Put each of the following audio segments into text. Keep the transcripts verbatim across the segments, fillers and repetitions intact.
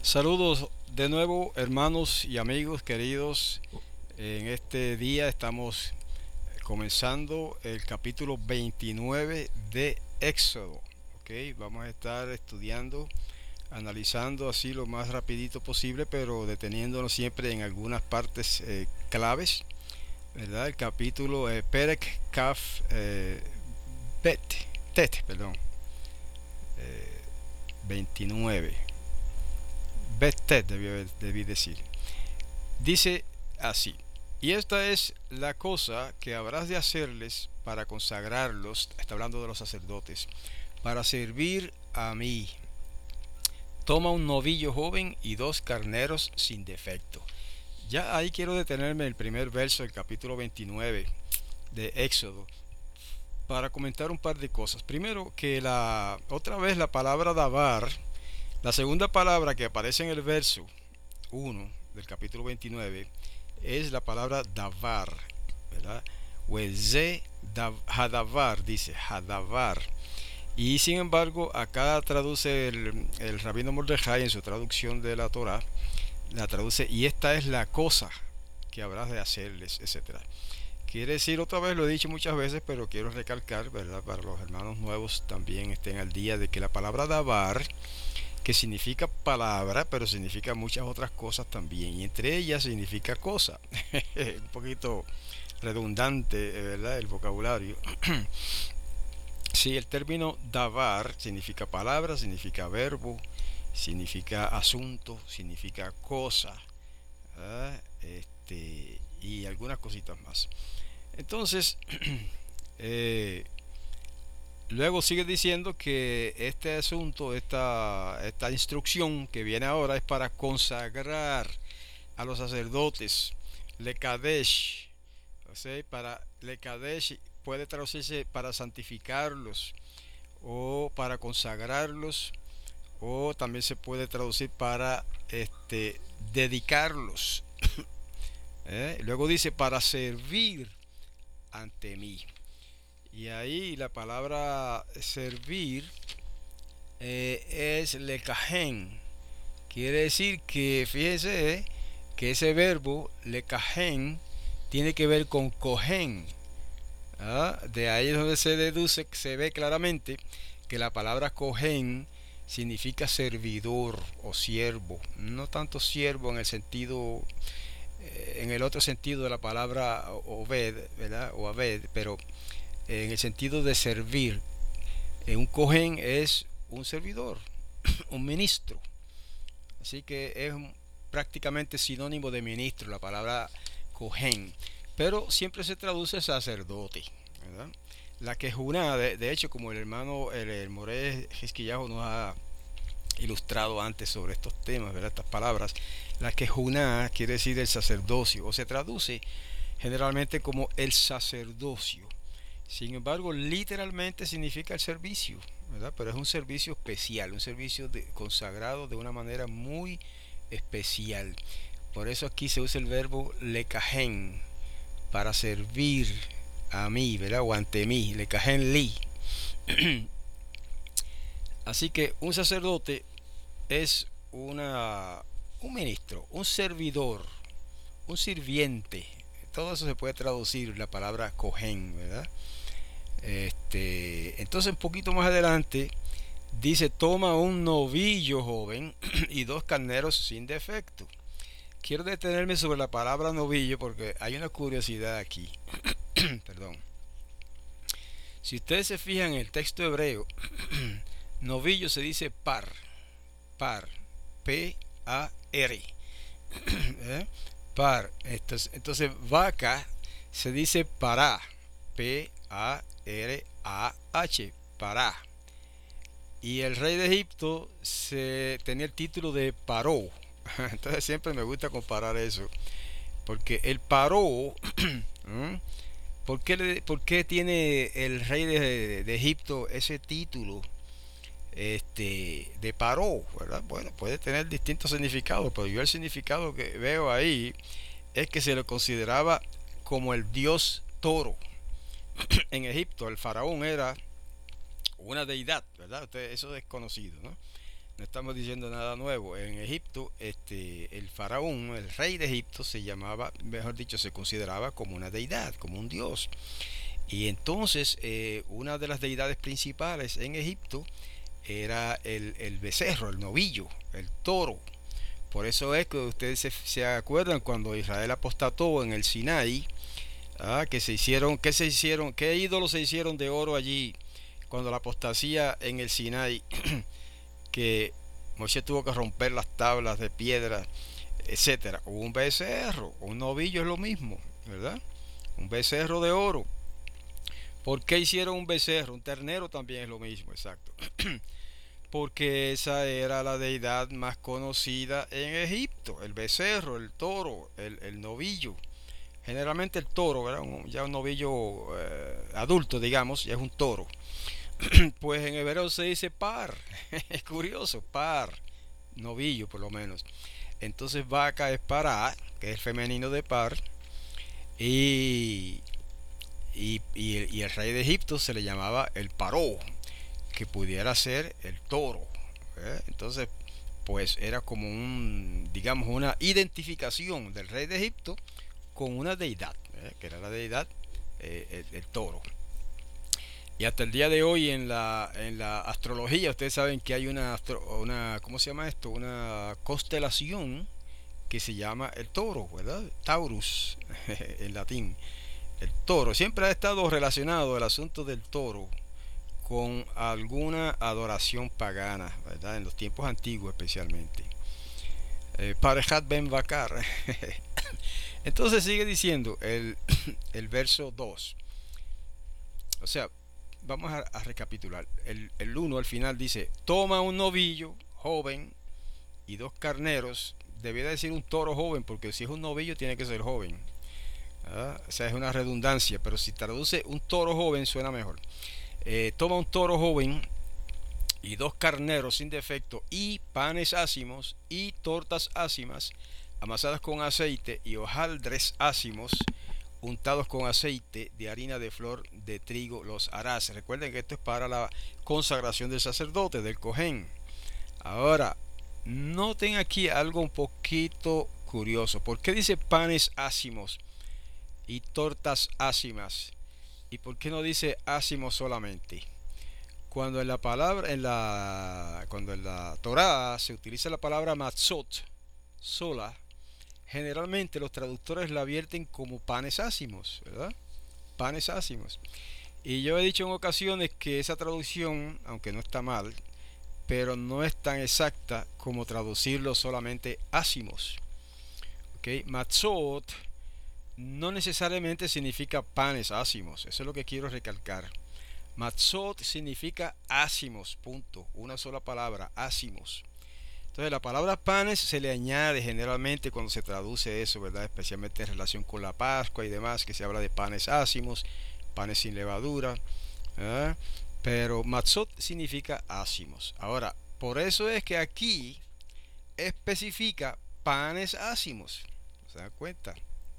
Saludos de nuevo, hermanos y amigos queridos. En este día estamos comenzando el capítulo veintinueve de Éxodo. ¿Ok? Vamos a estar estudiando, analizando así lo más rapidito posible, pero deteniéndonos siempre en algunas partes eh, claves, ¿verdad? El capítulo eh, Perek Kaf eh, Bet, Tet, perdón, eh, veintinueve. Bet debí, debí decir. Dice así: y esta es la cosa que habrás de hacerles para consagrarlos, está hablando de los sacerdotes, para servir a mí. Toma un novillo joven y dos carneros sin defecto. Ya ahí quiero detenerme en el primer verso del capítulo veintinueve de Éxodo para comentar un par de cosas. Primero, que la otra vez la palabra davar, la segunda palabra que aparece en el verso uno del capítulo veintinueve, es la palabra davar, ¿verdad? Weze hadavar, dice hadavar. Y sin embargo, acá traduce el, el rabino Mordejai en su traducción de la Torah, la traduce: y esta es la cosa que habrás de hacerles, etcétera. Quiere decir, otra vez lo he dicho muchas veces, pero quiero recalcar, ¿verdad? Para los hermanos nuevos también estén al día de que la palabra davar, que significa palabra, pero significa muchas otras cosas también, y entre ellas significa cosa. Un poquito redundante, ¿verdad? El vocabulario. Sí, el término davar significa palabra, significa verbo, significa asunto, significa cosa, ¿verdad? Este, y algunas cositas más. Entonces, eh, luego sigue diciendo que este asunto, esta, esta instrucción que viene ahora es para consagrar a los sacerdotes. Lekadesh, o sea, para Lekadesh puede traducirse para santificarlos o para consagrarlos, o también se puede traducir para este, dedicarlos. ¿Eh? Luego dice para servir ante mí. Y ahí la palabra servir eh, es lekahen. Quiere decir que, fíjese, eh, que ese verbo lekahen tiene que ver con cohen. ¿Ah? De ahí es donde se deduce, se ve claramente que la palabra cohen significa servidor o siervo. No tanto siervo en el sentido, eh, en el otro sentido de la palabra obed, ¿verdad? O abed, pero en el sentido de servir. Eh, un cohen es un servidor, un ministro. Así que es un, prácticamente sinónimo de ministro la palabra cohen. Pero siempre se traduce sacerdote, ¿verdad? La quejuná, de, de hecho, como el hermano el, el Moré Jesquillajo nos ha ilustrado antes sobre estos temas, ¿verdad? Estas palabras, la quejuná quiere decir el sacerdocio, o se traduce generalmente como el sacerdocio. Sin embargo, literalmente significa el servicio, ¿verdad? Pero es un servicio especial, un servicio de, consagrado de una manera muy especial. Por eso aquí se usa el verbo lekahen, para servir a mí, ¿verdad? O ante mí, lekahen li. Así que un sacerdote es una, un ministro, un servidor, un sirviente. Todo eso se puede traducir la palabra cohen, ¿verdad? Este, entonces un poquito más adelante dice: toma un novillo joven y dos carneros sin defecto. Quiero detenerme sobre la palabra novillo porque hay una curiosidad aquí. Perdón. Si ustedes se fijan en el texto hebreo, novillo se dice par, par, P A R. ¿Eh? Par. Entonces, entonces vaca se dice para, P A R A H, para. Y el rey de Egipto se tenía el título de Paró. Entonces siempre me gusta comparar eso, porque el Paró, ¿por qué, le, ¿por qué tiene el rey de, de Egipto ese título este, de Paró, ¿verdad? Bueno, puede tener distintos significados, pero yo el significado que veo ahí es que se le consideraba como el dios toro. En Egipto el faraón era una deidad, ¿verdad? Usted, eso es conocido, ¿no? no estamos diciendo nada nuevo. En Egipto, este, el faraón, el rey de Egipto, se llamaba, mejor dicho, se consideraba como una deidad, como un dios. Y entonces, eh, una de las deidades principales en Egipto era el, el becerro, el novillo, el toro. Por eso es que ustedes se, se acuerdan cuando Israel apostató en el Sinaí, ah, que se hicieron, que se hicieron, qué ídolos se hicieron de oro allí cuando la apostasía en el Sinaí, que Moisés tuvo que romper las tablas de piedra, etcétera. Un becerro, un novillo es lo mismo, ¿verdad? Un becerro de oro. ¿Por qué hicieron un becerro? Un ternero también es lo mismo, exacto. Porque esa era la deidad más conocida en Egipto, el becerro, el toro, el, el novillo. Generalmente el toro, ¿verdad? Un, ya un novillo eh, adulto, digamos, ya es un toro. Pues en hebreo se dice par, es curioso, par, novillo por lo menos. Entonces vaca es para, que es el femenino de par, y, y, y, el, y el rey de Egipto se le llamaba el paró, que pudiera ser el toro. ¿eh? Entonces, pues era como un, digamos, una identificación del rey de Egipto con una deidad, ¿eh? que era la deidad, eh, el, el toro. Y hasta el día de hoy en la, en la astrología, ustedes saben que hay una, una, ¿cómo se llama esto? Una constelación que se llama el toro, ¿verdad? Taurus, en latín. El toro. Siempre ha estado relacionado el asunto del toro con alguna adoración pagana, ¿verdad? En los tiempos antiguos especialmente. Eh, Parejat ben Bakar. Entonces sigue diciendo el, el verso dos. O sea, vamos a, a recapitular. El, el uno al final dice, toma un novillo joven y dos carneros. Debía decir un toro joven, porque si es un novillo tiene que ser joven. ¿Ah? O sea, es una redundancia, pero si traduce un toro joven suena mejor. Eh, toma un toro joven y dos carneros sin defecto y panes ácimos y tortas ácimas amasadas con aceite y hojaldres ácimos untados con aceite de harina de flor de trigo los harás. Recuerden que esto es para la consagración del sacerdote, del cojén. Ahora, noten aquí algo un poquito curioso. ¿Por qué dice panes ácimos y tortas ácimas? ¿Y por qué no dice ácimos solamente? Cuando en la palabra, en la, cuando en la Torá se utiliza la palabra matzot sola, generalmente los traductores la vierten como panes ácimos, ¿verdad? Panes ácimos. Y yo he dicho en ocasiones que esa traducción, aunque no está mal, pero no es tan exacta como traducirlo solamente ácimos. ¿Okay? Matzot no necesariamente significa panes ácimos, eso es lo que quiero recalcar. Matzot significa ácimos, punto. Una sola palabra, ácimos. Entonces la palabra panes se le añade generalmente cuando se traduce eso, ¿verdad? Especialmente en relación con la Pascua y demás, que se habla de panes ácimos, panes sin levadura. ¿eh? Pero matzot significa ácimos. Ahora, por eso es que aquí especifica panes ácimos. ¿Se dan cuenta?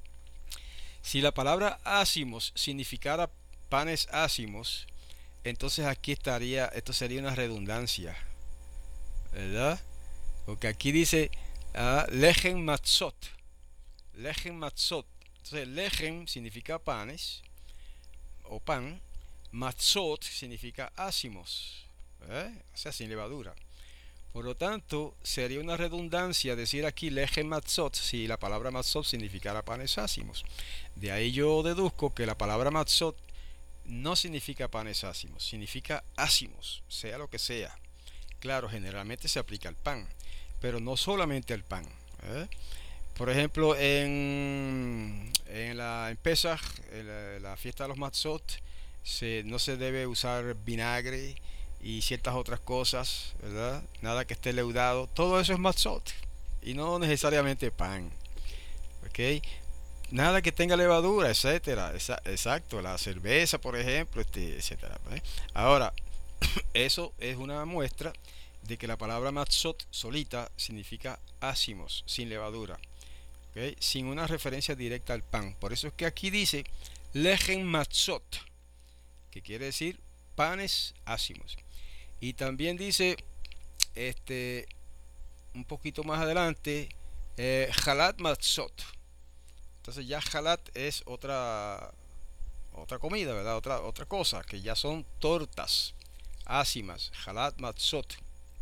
Si la palabra ácimos significara panes ácimos, entonces aquí estaría, esto sería una redundancia, ¿verdad? Porque aquí dice uh, lejen matzot, lejen matzot. Entonces lejen significa panes o pan, matzot significa ácimos, ¿eh? o sea, sin levadura. Por lo tanto, sería una redundancia decir aquí lejen matzot si la palabra matzot significara panes ácimos. De ahí yo deduzco que la palabra matzot no significa panes ácimos, significa ácimos, sea lo que sea. Claro, generalmente se aplica al pan, pero no solamente al pan. ¿eh? Por ejemplo, en, en la en Pesach, en la, la fiesta de los matzot, se, no se debe usar vinagre y ciertas otras cosas, ¿verdad? Nada que esté leudado. Todo eso es matzot y no necesariamente pan. ¿Ok? Nada que tenga levadura, etcétera. Esa, exacto, la cerveza, por ejemplo, este, etcétera. ¿eh? Ahora, eso es una muestra de que la palabra matzot solita significa ácimos, sin levadura, ¿okay? Sin una referencia directa al pan. Por eso es que aquí dice lejen matzot, que quiere decir panes ácimos. Y también dice este, un poquito más adelante, eh, Halat Matzot. Entonces ya Halat es otra otra comida, ¿verdad? Otra otra cosa, que ya son tortas ácimas, Halat Matzot.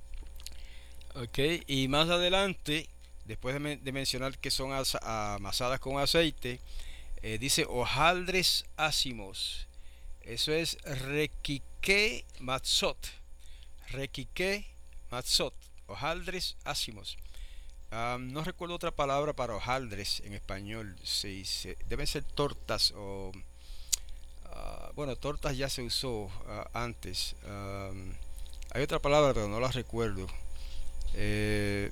Ok, y más adelante, después de, men- de mencionar que son asa- amasadas con aceite, eh, dice hojaldres ácimos. Eso es requique matzot. Requique matzot. Hojaldres ácimos. Um, no recuerdo otra palabra para hojaldres en español. Sí, sí, deben ser tortas o... uh, bueno, tortas ya se usó uh, antes. Um, hay otra palabra, pero no la recuerdo. Eh,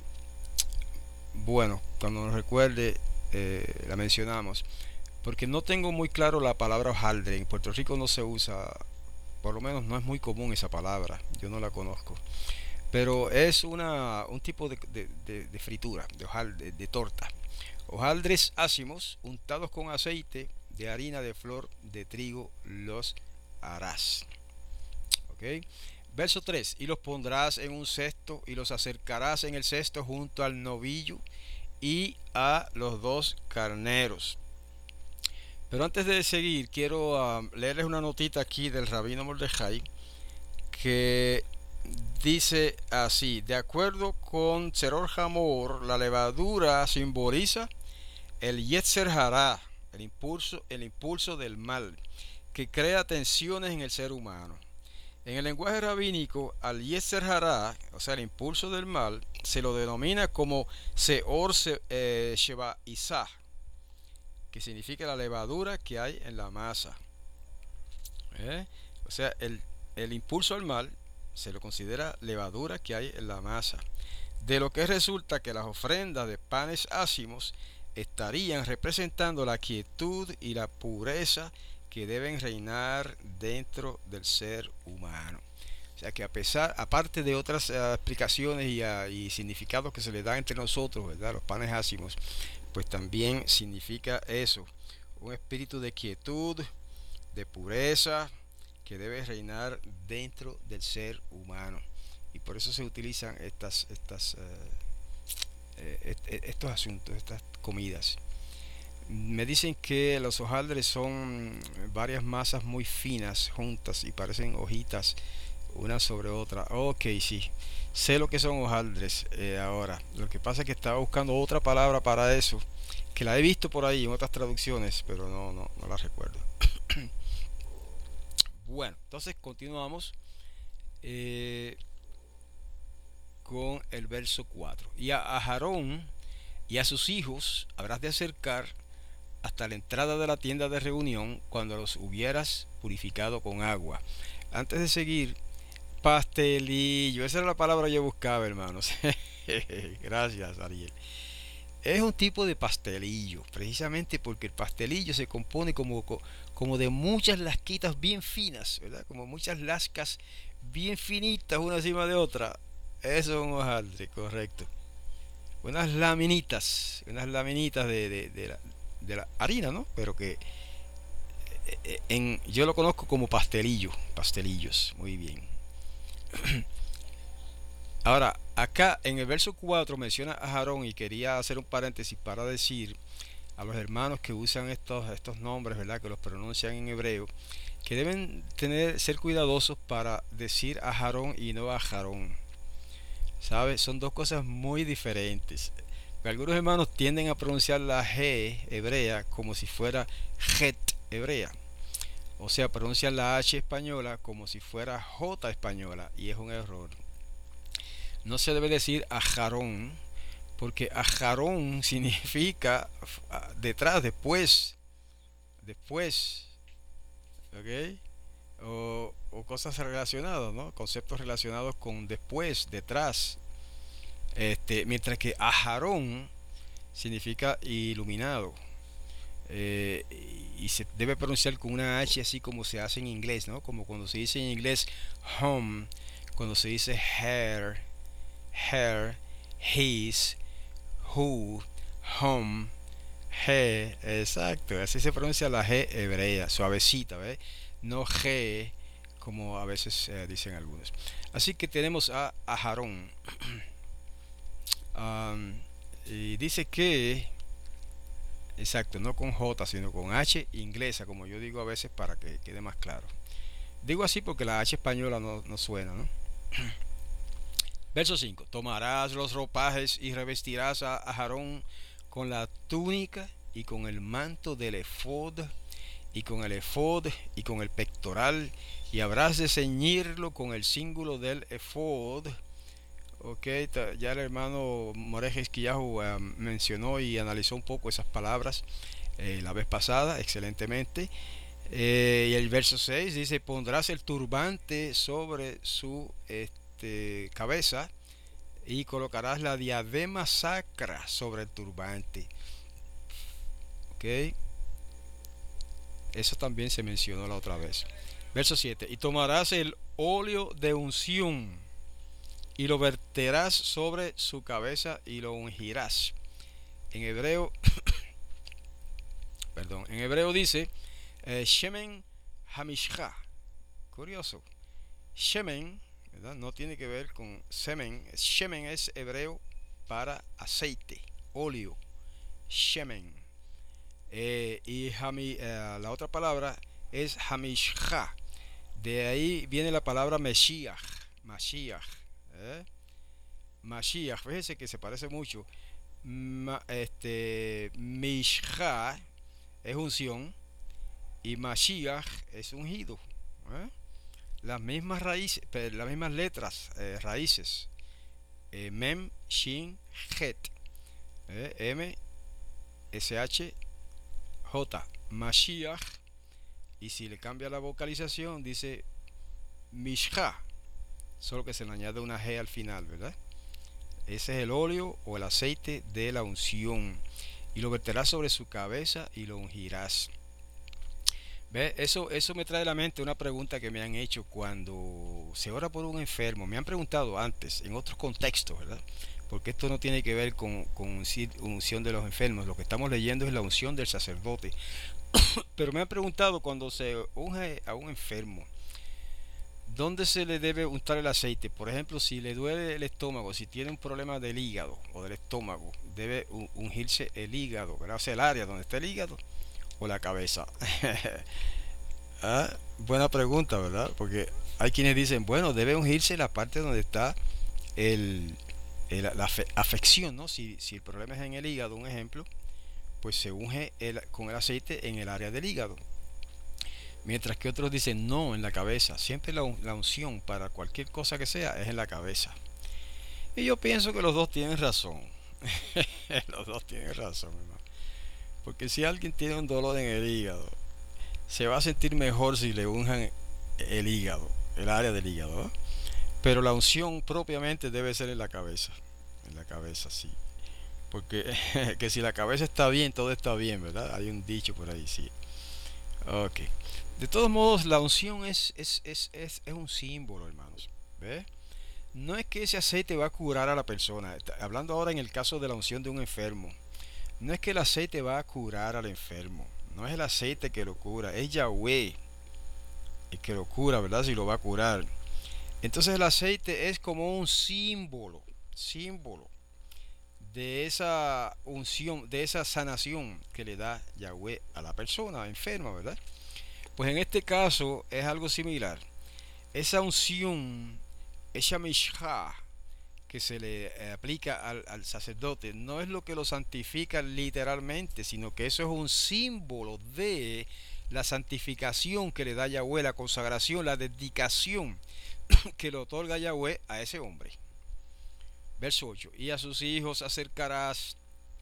bueno, cuando nos recuerde, eh, la mencionamos. Porque no tengo muy claro la palabra hojaldre. En Puerto Rico no se usa, por lo menos no es muy común esa palabra. Yo no la conozco. Pero es una, un tipo de, de- de- de fritura, de, hojal- de- de torta. Hojaldres ácimos untados con aceite de harina de flor de trigo los harás. ¿Ok? Verso tres. Y los pondrás en un cesto y los acercarás en el cesto junto al novillo y a los dos carneros. Pero antes de seguir, quiero ah, leerles una notita aquí del Rabino Mordejai que dice así: de acuerdo con Tzeror Hamor, la levadura simboliza el Yetzer Hará, el impulso, el impulso del mal, que crea tensiones en el ser humano. En el lenguaje rabínico, al Yetzer Hará, o sea, el impulso del mal, se lo denomina como Seor eh, Sheba Isah, que significa la levadura que hay en la masa. ¿Eh? O sea, el, el impulso al mal se lo considera levadura que hay en la masa. De lo que resulta que las ofrendas de panes ácimos estarían representando la quietud y la pureza que deben reinar dentro del ser humano. O sea que a pesar, aparte de otras uh, explicaciones y, uh, y significados que se le dan entre nosotros, ¿verdad? Los panes ácimos, pues también significa eso, un espíritu de quietud, de pureza, que debe reinar dentro del ser humano. Y por eso se utilizan estas, estas, eh, eh, estos asuntos, estas comidas. Me dicen que los hojaldres son varias masas muy finas juntas y parecen hojitas una sobre otra. Ok, sí, sé lo que son hojaldres eh, ahora. Lo que pasa es que estaba buscando otra palabra para eso, que la he visto por ahí en otras traducciones, pero no, no, no la recuerdo. Bueno, entonces continuamos eh, con el verso cuatro. Y a Aarón y a sus hijos habrás de acercar hasta la entrada de la tienda de reunión cuando los hubieras purificado con agua. Antes de seguir, pastelillo, esa era la palabra que yo buscaba, hermanos. Gracias, Ariel. Es un tipo de pastelillo, precisamente porque el pastelillo se compone como, como de muchas lasquitas bien finas, ¿verdad? Como muchas lascas bien finitas una encima de otra. Eso es un hojaldre, correcto. Unas laminitas, unas laminitas de, de, de, la, de la harina, ¿no? Pero que en, yo lo conozco como pastelillo, pastelillos, muy bien. Ahora, acá en el verso cuatro menciona a Aarón y quería hacer un paréntesis para decir a los hermanos que usan estos, estos nombres, ¿verdad? Que los pronuncian en hebreo, que deben tener, ser cuidadosos para decir a Aarón y no a Aarón. ¿Sabes? Son dos cosas muy diferentes. Algunos hermanos tienden a pronunciar la G hebrea como si fuera Het hebrea. O sea, pronuncian la H española como si fuera J española y es un error. No se debe decir Ajarón, porque Ajarón significa detrás, después, después, ¿ok? O, o cosas relacionadas, ¿no? Conceptos relacionados con después, detrás. Este, mientras que Ajarón significa iluminado. Eh, y se debe pronunciar con una H así como se hace en inglés, ¿no? Como cuando se dice en inglés home, cuando se dice hair, her, his, who, home, he, exacto, así se pronuncia la G hebrea, suavecita, ¿ves? No G como a veces eh, dicen algunos. Así que tenemos a Aarón. Um, y dice que, exacto, no con J, sino con H inglesa, como yo digo a veces para que quede más claro. Digo así porque la H española no, no suena, ¿no? Verso cinco. Tomarás los ropajes y revestirás a Aarón con la túnica y con el manto del efod y con el efod y con el pectoral, y habrás de ceñirlo con el cíngulo del efod. Ok, ya el hermano Moreje Esquillajo uh, mencionó y analizó un poco esas palabras eh, la vez pasada, excelentemente. Eh, y el verso seis dice: pondrás el turbante sobre su este, cabeza y colocarás la diadema sacra sobre el turbante. Ok, eso también se mencionó la otra vez. Verso siete: y tomarás el óleo de unción y lo verterás sobre su cabeza y lo ungirás. En hebreo, perdón, en hebreo dice eh, Shemen Hamishcha. Curioso. Shemen, ¿verdad? No tiene que ver con semen. Shemen es hebreo para aceite, óleo. Shemen. Eh, y hami, eh, la otra palabra es Hamishcha. De ahí viene la palabra Meshiach. Mashiach. ¿Eh? Mashiach, fíjese que se parece mucho. Ma, este, Mishcha es unción y Mashiach es ungido. ¿Eh? Las mismas raíces, las mismas letras, eh, raíces. Eh, Mem, Shin, Het. Eh, M, S, H, J. Mashiach. Y si le cambia la vocalización, dice Mishcha. Solo que se le añade una G al final, ¿verdad? Ese es el óleo o el aceite de la unción. Y lo verterás sobre su cabeza y lo ungirás. ¿Ve? Eso, eso me trae a la mente una pregunta que me han hecho cuando se ora por un enfermo. Me han preguntado antes, en otros contextos, ¿verdad? Porque esto no tiene que ver con, con unción de los enfermos. Lo que estamos leyendo es la unción del sacerdote. Pero me han preguntado cuando se unge a un enfermo, ¿dónde se le debe untar el aceite? Por ejemplo, si le duele el estómago, si tiene un problema del hígado o del estómago, debe ungirse el hígado, ¿verdad? O sea, el área donde está el hígado o la cabeza. Ah, buena pregunta, ¿verdad? Porque hay quienes dicen, bueno, debe ungirse la parte donde está el, el, la afección, ¿no? Si, si el problema es en el hígado, un ejemplo, pues se unge el, con el aceite en el área del hígado. Mientras que otros dicen no, en la cabeza. Siempre la, la unción para cualquier cosa que sea es en la cabeza. Y yo pienso que los dos tienen razón. Los dos tienen razón, hermano. Porque si alguien tiene un dolor en el hígado, se va a sentir mejor si le unjan el hígado, el área del hígado, ¿eh? Pero la unción propiamente debe ser en la cabeza. En la cabeza, sí. Porque que si la cabeza está bien, todo está bien, ¿verdad? Hay un dicho por ahí, sí. Ok. De todos modos, la unción es, es, es, es, es un símbolo, hermanos. ¿Ves? No es que ese aceite va a curar a la persona. Hablando ahora en el caso de la unción de un enfermo. No es que el aceite va a curar al enfermo. No es el aceite que lo cura. Es Yahweh el que lo cura, ¿verdad? Si lo va a curar. Entonces el aceite es como un símbolo. Símbolo de esa unción, de esa sanación que le da Yahweh a la persona enferma, ¿verdad? Pues en este caso es algo similar. Esa unción, esa mishá que se le eh, aplica al, al sacerdote, no es lo que lo santifica literalmente, sino que eso es un símbolo de la santificación que le da Yahweh, la consagración, la dedicación que le otorga Yahweh a ese hombre. Verso ocho. Y a sus hijos acercarás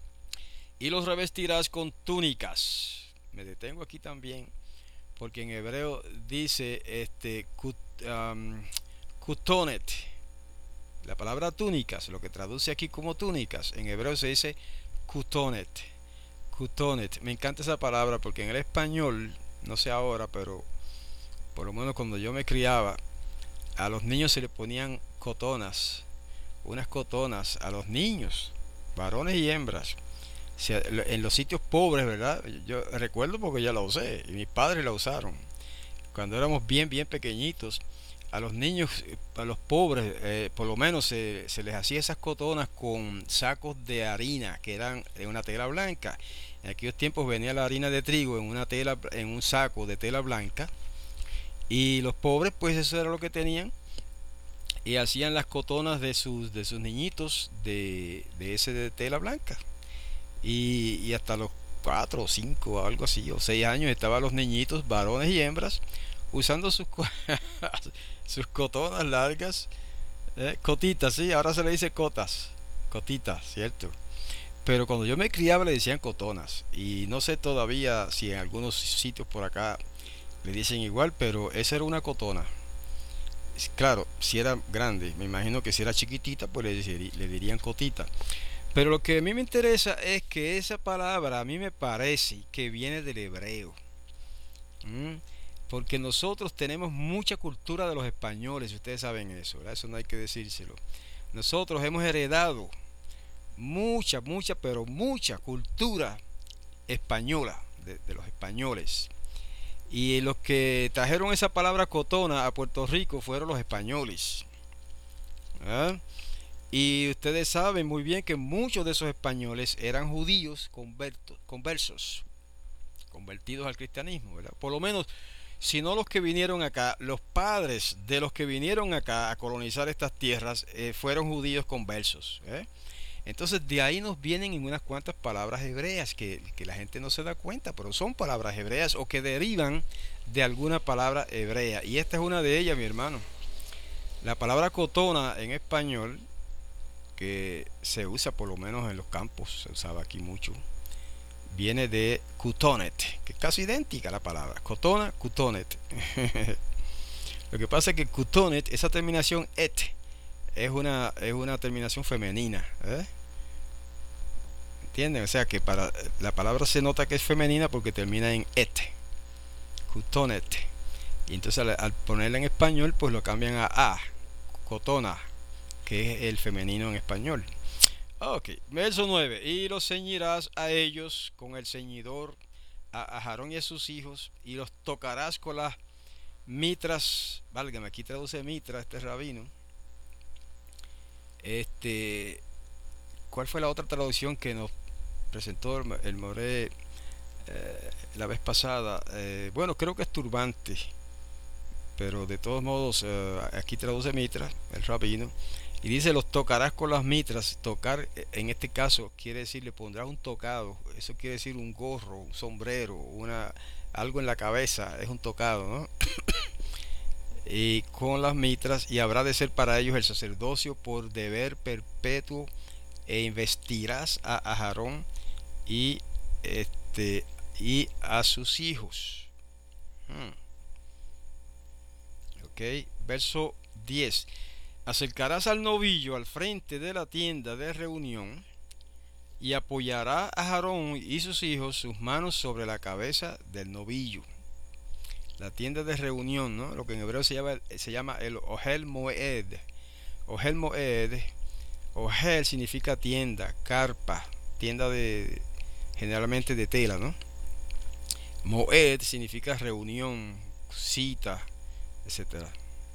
y los revestirás con túnicas. Me detengo aquí también porque en hebreo dice este kut, um, kutonet. La palabra túnicas, lo que traduce aquí como túnicas, en hebreo se dice kutonet. Kutonet. Me encanta esa palabra porque en el español, no sé ahora, pero por lo menos cuando yo me criaba, a los niños se le ponían cotonas, unas cotonas a los niños, varones y hembras. O sea, en los sitios pobres, ¿verdad? Yo recuerdo porque ya la usé y mis padres la usaron. cuando éramos bien, bien pequeñitos, a los niños, a los pobres, eh, por lo menos se, se les hacía esas cotonas con sacos de harina que eran de una tela blanca. En aquellos tiempos venía la harina de trigo en una tela, en un saco de tela blanca, y los pobres pues eso era lo que tenían, y hacían las cotonas de sus de sus niñitos de, de ese de tela blanca. Y, y hasta los cuatro o cinco o algo así o seis años estaban los niñitos, varones y hembras, usando sus sus cotonas largas, eh, cotitas, sí, ahora se le dice cotas, cotitas, cierto. Pero cuando yo me criaba le decían cotonas, y no sé todavía si en algunos sitios por acá le dicen igual, pero esa era una cotona. Claro, si era grande, me imagino que si era chiquitita, pues le, diceri- le dirían cotita. Pero lo que a mí me interesa es que esa palabra a mí me parece que viene del hebreo. ¿m? Porque nosotros tenemos mucha cultura de los españoles, ustedes saben eso, ¿verdad? Eso no hay que decírselo. Nosotros hemos heredado mucha, mucha, pero mucha cultura española de, de los españoles. Y los que trajeron esa palabra cotona a Puerto Rico fueron los españoles. ¿ah? Y ustedes saben muy bien que muchos de esos españoles eran judíos convertos, conversos, convertidos al cristianismo, ¿verdad? Por lo menos, si no los que vinieron acá, los padres de los que vinieron acá a colonizar estas tierras eh, fueron judíos conversos. ¿eh? Entonces de ahí nos vienen unas cuantas palabras hebreas que, que la gente no se da cuenta, pero son palabras hebreas o que derivan de alguna palabra hebrea. Y esta es una de ellas, mi hermano. La palabra cotona en español, que se usa por lo menos en los campos, se usaba aquí mucho, viene de cutonet, que es casi idéntica a la palabra. Cotona, cutonet. Lo que pasa es que cutonet, esa terminación et, es una, es una terminación femenina. ¿eh? ¿Entienden? O sea que para la palabra se nota que es femenina porque termina en et. Cutonet. Y entonces al, al ponerla en español, pues lo cambian a a. Cotona, que es el femenino en español. Ok, verso nueve. Y los ceñirás a ellos con el ceñidor, a, a Aarón y a sus hijos, y los tocarás con las mitras. Válgame, aquí traduce mitra este rabino. Este, ¿cuál fue la otra traducción que nos presentó el, el Moré eh, la vez pasada? Eh, bueno, creo que es turbante, pero de todos modos eh, aquí traduce mitra, el rabino. Y dice, los tocarás con las mitras. Tocar, en este caso, quiere decir, le pondrás un tocado. Eso quiere decir un gorro, un sombrero, una, algo en la cabeza. Es un tocado, ¿no? Y con las mitras, y habrá de ser para ellos el sacerdocio por deber perpetuo, e investirás a Aarón y, este, y a sus hijos. Hmm. Ok, verso diez. Acercarás al novillo al frente de la tienda de reunión, y apoyará a Aarón y sus hijos sus manos sobre la cabeza del novillo. La tienda de reunión, ¿no? Lo que en hebreo se llama, se llama el Ohel Moed. Ohel Moed. Ohel significa tienda, carpa, tienda de generalmente de tela, ¿no? Moed significa reunión, cita, etcétera.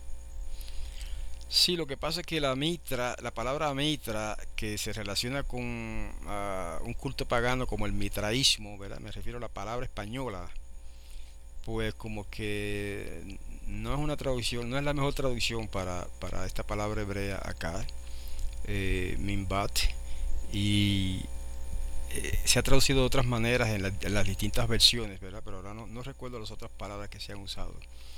Sí, lo que pasa es que la mitra, la palabra mitra, que se relaciona con uh, un culto pagano como el mitraísmo, ¿verdad? Me refiero a la palabra española, pues como que no es una traducción, no es la mejor traducción para, para esta palabra hebrea acá, eh, minbat, y eh, se ha traducido de otras maneras en, la, en las distintas versiones, ¿verdad? Pero ahora no, no recuerdo las otras palabras que se han usado.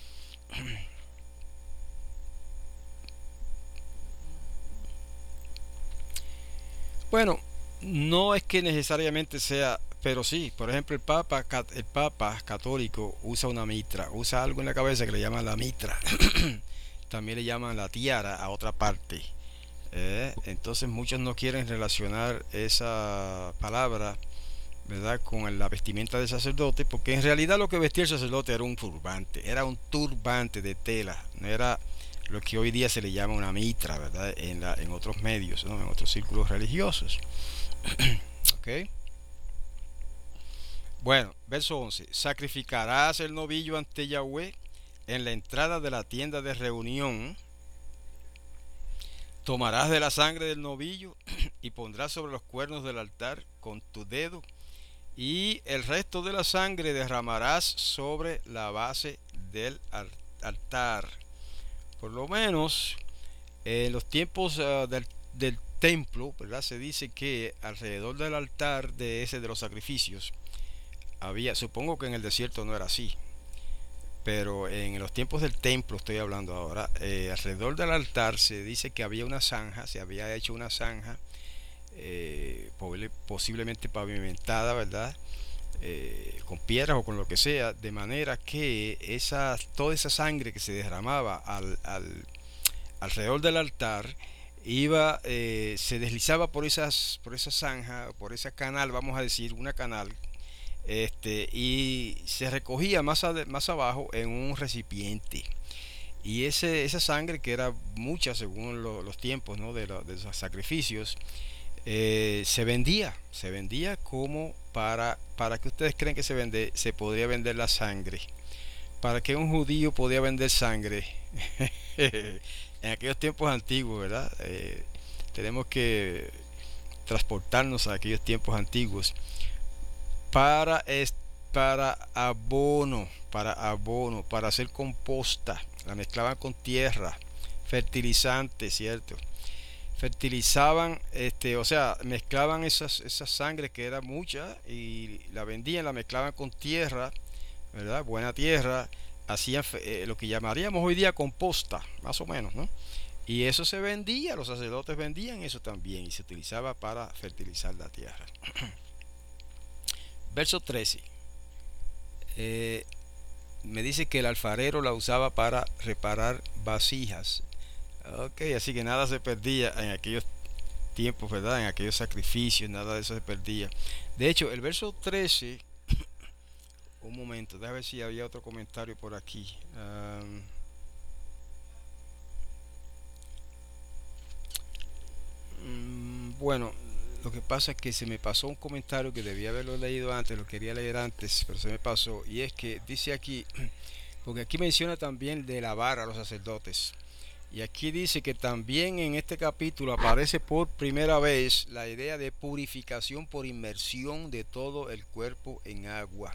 Bueno, no es que necesariamente sea, pero sí, por ejemplo, el Papa, el Papa católico usa una mitra, usa algo en la cabeza que le llaman la mitra. También le llaman la tiara a otra parte. ¿eh? Entonces muchos no quieren relacionar esa palabra, ¿verdad?, con la vestimenta del sacerdote, porque en realidad lo que vestía el sacerdote era un turbante, era un turbante de tela, no era lo que hoy día se le llama una mitra, ¿verdad?, en, la, en otros medios, ¿no?, en otros círculos religiosos. ¿ok? Bueno, verso once. Sacrificarás el novillo ante Yahweh en la entrada de la tienda de reunión, tomarás de la sangre del novillo y pondrás sobre los cuernos del altar con tu dedo, y el resto de la sangre derramarás sobre la base del altar. Por lo menos en los tiempos uh, del, del templo, ¿verdad? Se dice que alrededor del altar de ese de los sacrificios había, supongo que en el desierto no era así, pero en los tiempos del templo estoy hablando ahora, eh, alrededor del altar se dice que había una zanja, se había hecho una zanja, eh, posiblemente pavimentada, ¿verdad? Eh, con piedras o con lo que sea, de manera que esa, toda esa sangre que se derramaba al, al, alrededor del altar iba, eh, se deslizaba por esas, por esa zanja, por ese canal, vamos a decir, una canal, este, y se recogía más, a, más abajo en un recipiente. Y ese, esa sangre, que era mucha según lo, los tiempos, ¿no? de, lo, de los sacrificios, eh, se vendía, se vendía como para, para que ustedes creen que se vende, se podría vender la sangre. ¿Para que un judío podía vender sangre? En aquellos tiempos antiguos, ¿verdad? Eh, tenemos que transportarnos a aquellos tiempos antiguos. Para, es, para abono, para abono, para hacer composta. La mezclaban con tierra, fertilizante, ¿cierto? Fertilizaban, este, o sea, mezclaban esas, esa sangre que era mucha y la vendían, la mezclaban con tierra, ¿verdad? Buena tierra, hacían eh, lo que llamaríamos hoy día composta, más o menos, ¿no? Y eso se vendía, los sacerdotes vendían eso también y se utilizaba para fertilizar la tierra. Verso trece. Eh, me dice que el alfarero la usaba para reparar vasijas. Ok, así que nada se perdía en aquellos tiempos, ¿verdad? En aquellos sacrificios, nada de eso se perdía. De hecho, el verso trece, un momento, déjame ver si había otro comentario por aquí. Um, bueno, lo que pasa es que se me pasó un comentario que debía haberlo leído antes, lo quería leer antes, pero se me pasó. Y es que dice aquí, porque aquí menciona también de lavar a los sacerdotes. Y aquí dice que también en este capítulo aparece por primera vez la idea de purificación por inmersión de todo el cuerpo en agua.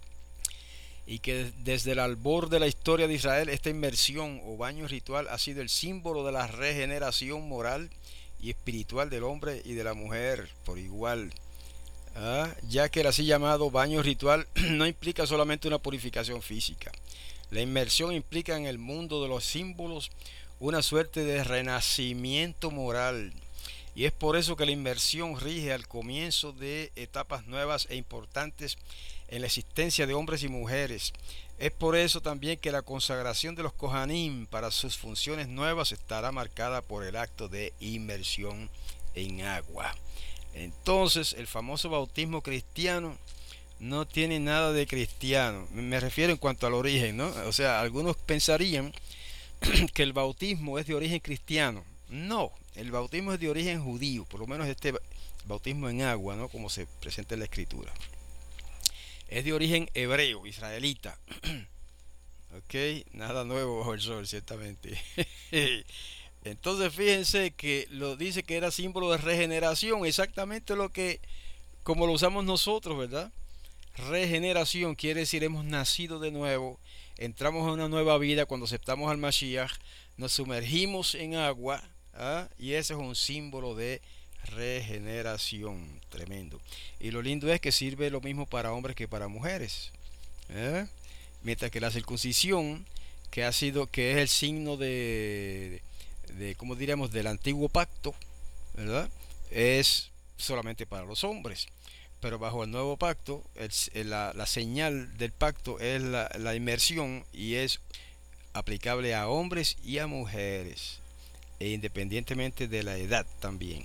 Y que desde el albor de la historia de Israel, esta inmersión o baño ritual ha sido el símbolo de la regeneración moral y espiritual del hombre y de la mujer por igual. ¿Ah? Ya que el así llamado baño ritual no implica solamente una purificación física. La inmersión implica en el mundo de los símbolos una suerte de renacimiento moral. Y es por eso que la inmersión rige al comienzo de etapas nuevas e importantes en la existencia de hombres y mujeres. Es por eso también que la consagración de los Kohanim para sus funciones nuevas estará marcada por el acto de inmersión en agua. Entonces, el famoso bautismo cristiano no tiene nada de cristiano. Me refiero en cuanto al origen, ¿no? O sea, algunos pensarían que el bautismo es de origen cristiano. No, el bautismo es de origen judío, por lo menos este bautismo en agua, ¿no? Como se presenta en la escritura. Es de origen hebreo, israelita. Ok, nada nuevo bajo el sol, ciertamente. Entonces fíjense que lo dice que era símbolo de regeneración, exactamente lo que, como lo usamos nosotros, ¿verdad? Regeneración quiere decir hemos nacido de nuevo, entramos a una nueva vida cuando aceptamos al Mashiach, nos sumergimos en agua, ¿ah? Y ese es un símbolo de regeneración, tremendo. Y lo lindo es que sirve lo mismo para hombres que para mujeres, ¿eh? Mientras que la circuncisión, que ha sido, que es el signo de, de, ¿cómo diríamos?, del antiguo pacto, ¿verdad?, es solamente para los hombres. Pero bajo el nuevo pacto, el, la, la señal del pacto es la, la inmersión y es aplicable a hombres y a mujeres, e independientemente de la edad también.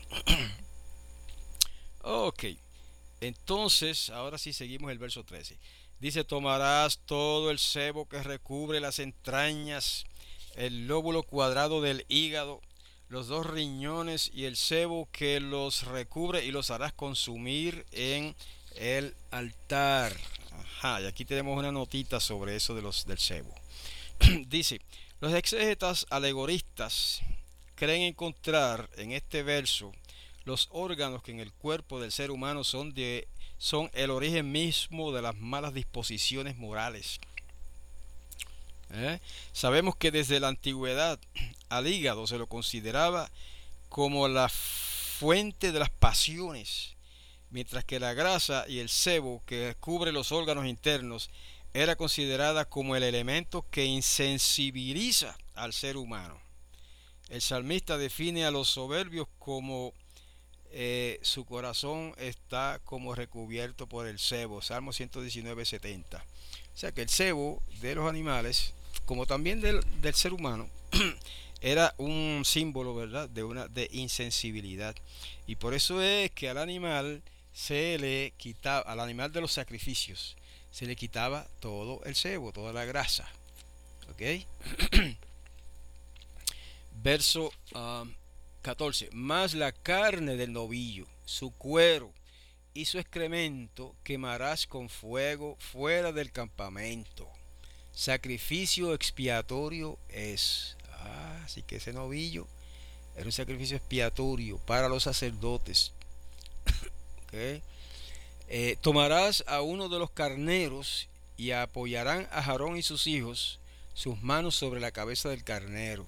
Ok, entonces ahora sí seguimos el verso trece. Dice: tomarás todo el sebo que recubre las entrañas, el lóbulo cuadrado del hígado, los dos riñones y el sebo que los recubre, y los harás consumir en el altar. Ajá, y aquí tenemos una notita sobre eso de los, del sebo. Dice, los exégetas alegoristas creen encontrar en este verso los órganos que en el cuerpo del ser humano son, de, son el origen mismo de las malas disposiciones morales. ¿Eh? Sabemos que desde la antigüedad al hígado se lo consideraba como la fuente de las pasiones, mientras que la grasa y el sebo que cubre los órganos internos era considerada como el elemento que insensibiliza al ser humano. El salmista define a los soberbios como eh, su corazón está como recubierto por el sebo, Salmo ciento diecinueve, setenta. O sea que el sebo de los animales, como también del, del ser humano, era un símbolo, ¿verdad?, de una de insensibilidad. Y por eso es que al animal se le quitaba, al animal de los sacrificios, se le quitaba todo el sebo, toda la grasa. ¿Ok? Verso um, catorce. Más la carne del novillo, su cuero y su excremento quemarás con fuego fuera del campamento. Sacrificio expiatorio es. Ah, así que ese novillo era un sacrificio expiatorio para los sacerdotes. ¿Okay? Eh, tomarás a uno de los carneros y apoyarán a Aarón y sus hijos sus manos sobre la cabeza del carnero.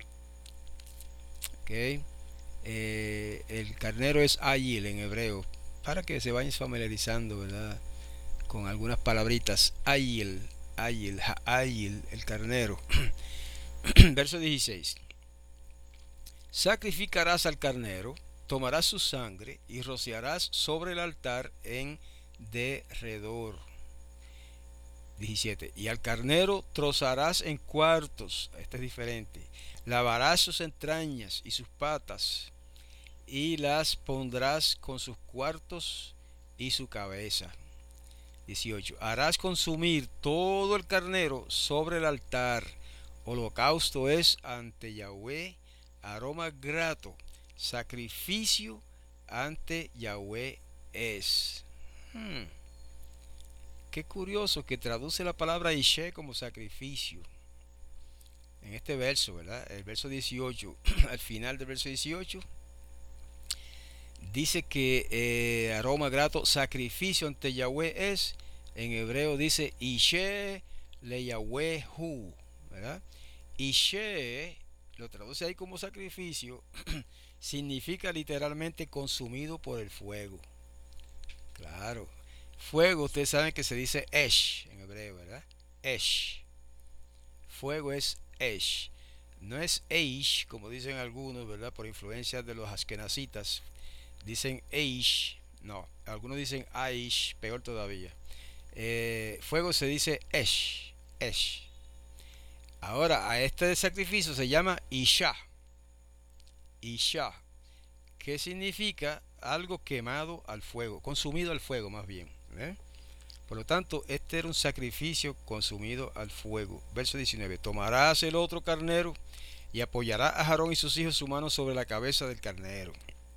¿Okay? Eh, el carnero es ayil en hebreo, para que se vayan familiarizando, ¿verdad?, con algunas palabritas. Ayil, ayil, ayil, el carnero. Verso dieciséis. Sacrificarás al carnero, tomarás su sangre y rociarás sobre el altar en derredor. diecisiete. Y al carnero trozarás en cuartos. Este es diferente. Lavarás sus entrañas y sus patas y las pondrás con sus cuartos y su cabeza. dieciocho. Harás consumir todo el carnero sobre el altar. Holocausto es ante Yahweh, aroma grato, sacrificio ante Yahweh es. Hmm. Qué curioso que traduce la palabra Ishe como sacrificio en este verso, ¿verdad? El verso dieciocho, al final del verso dieciocho, dice que eh, aroma grato, sacrificio ante Yahweh es. En hebreo dice Ishe le Yahweh hu, ¿verdad? Ishe lo traduce ahí como sacrificio, significa literalmente consumido por el fuego. Claro, fuego, ustedes saben que se dice Esh en hebreo, ¿verdad? Esh. Fuego es Esh. No es Eish, como dicen algunos, ¿verdad?, por influencia de los askenazitas. Dicen Eish. No, algunos dicen Aish, peor todavía. Eh, fuego se dice Esh. Esh. Ahora, a este sacrificio se llama Isha. Isha, que significa algo quemado al fuego, consumido al fuego más bien. ¿eh? Por lo tanto, este era un sacrificio consumido al fuego. Verso diecinueve. Tomarás el otro carnero y apoyará a Aarón y sus hijos su mano sobre la cabeza del carnero.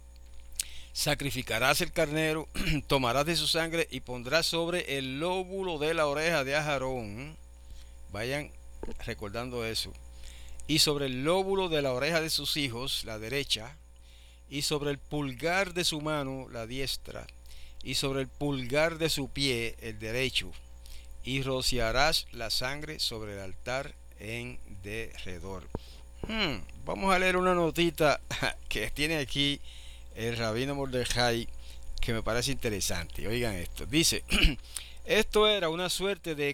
Sacrificarás el carnero, tomarás de su sangre y pondrás sobre el lóbulo de la oreja de Aarón. Vayan recordando eso. Y sobre el lóbulo de la oreja de sus hijos, la derecha, y sobre el pulgar de su mano, la diestra, y sobre el pulgar de su pie, el derecho, y rociarás la sangre sobre el altar en derredor. Hmm, vamos a leer una notita que tiene aquí el rabino Mordejai, que me parece interesante. Oigan esto. Dice, esto era una suerte de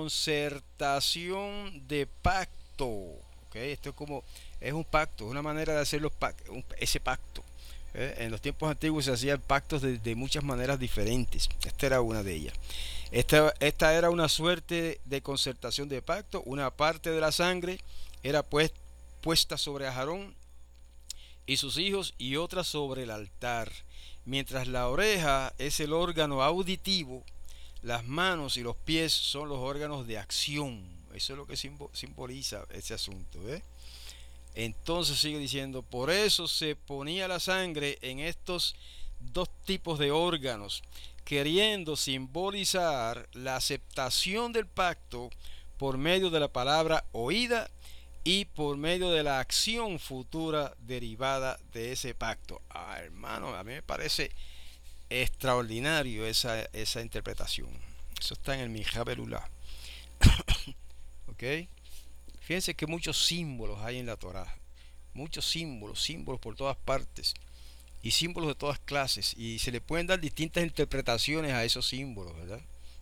concertación de pacto. ¿Okay? Esto es como, es un pacto, una manera de hacer los pactos, ese pacto. ¿eh? En los tiempos antiguos se hacían pactos de, de muchas maneras diferentes. Esta era una de ellas. Esta, esta era una suerte de concertación de pacto. Una parte de la sangre era pues, puesta sobre Aarón y sus hijos y otra sobre el altar. Mientras la oreja es el órgano auditivo, las manos y los pies son los órganos de acción. Eso es lo que simboliza ese asunto. ¿eh? Entonces sigue diciendo, por eso se ponía la sangre en estos dos tipos de órganos, queriendo simbolizar la aceptación del pacto por medio de la palabra oída y por medio de la acción futura derivada de ese pacto. Ah, hermano, a mí me parece extraordinario esa, esa interpretación. Eso está en el Mijabelulá. ¿Ok? Fíjense que muchos símbolos hay en la Torá. Muchos símbolos, símbolos por todas partes. Y símbolos de todas clases. Y se le pueden dar distintas interpretaciones a esos símbolos, ¿verdad?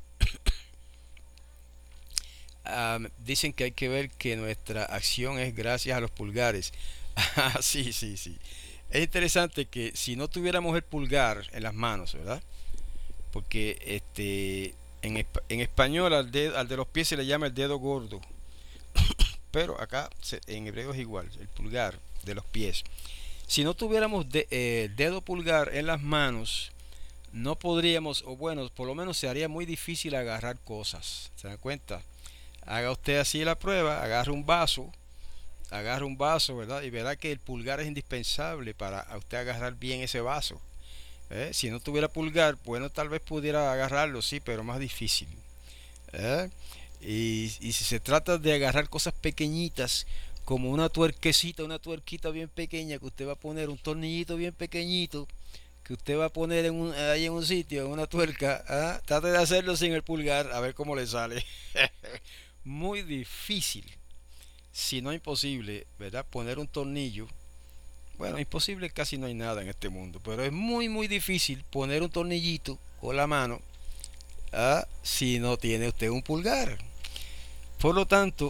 Um, dicen que hay que ver que nuestra acción es gracias a los pulgares. Sí, sí, sí. Es interesante que si no tuviéramos el pulgar en las manos, ¿verdad? Porque este, en, en español al, dedo, al de los pies se le llama el dedo gordo. Pero acá se, en hebreo es igual, el pulgar de los pies. Si no tuviéramos de, eh, dedo pulgar en las manos, no podríamos, o bueno, por lo menos se haría muy difícil agarrar cosas. ¿Se dan cuenta? Haga usted así la prueba, agarre un vaso, agarre un vaso, ¿verdad? Y verá que el pulgar es indispensable para usted agarrar bien ese vaso. ¿Eh? Si no tuviera pulgar, bueno, tal vez pudiera agarrarlo, sí, pero más difícil. ¿Eh? Y, y si se trata de agarrar cosas pequeñitas, como una tuerquecita, una tuerquita bien pequeña, que usted va a poner un tornillito bien pequeñito, que usted va a poner en un, ahí en un sitio, en una tuerca, ¿ah? Trate de hacerlo sin el pulgar, a ver cómo le sale. Muy difícil, si no imposible, ¿verdad? Poner un tornillo. Bueno, imposible casi no hay nada en este mundo, pero es muy muy difícil poner un tornillito con la mano, ¿ah? Si no tiene usted un pulgar. Por lo tanto,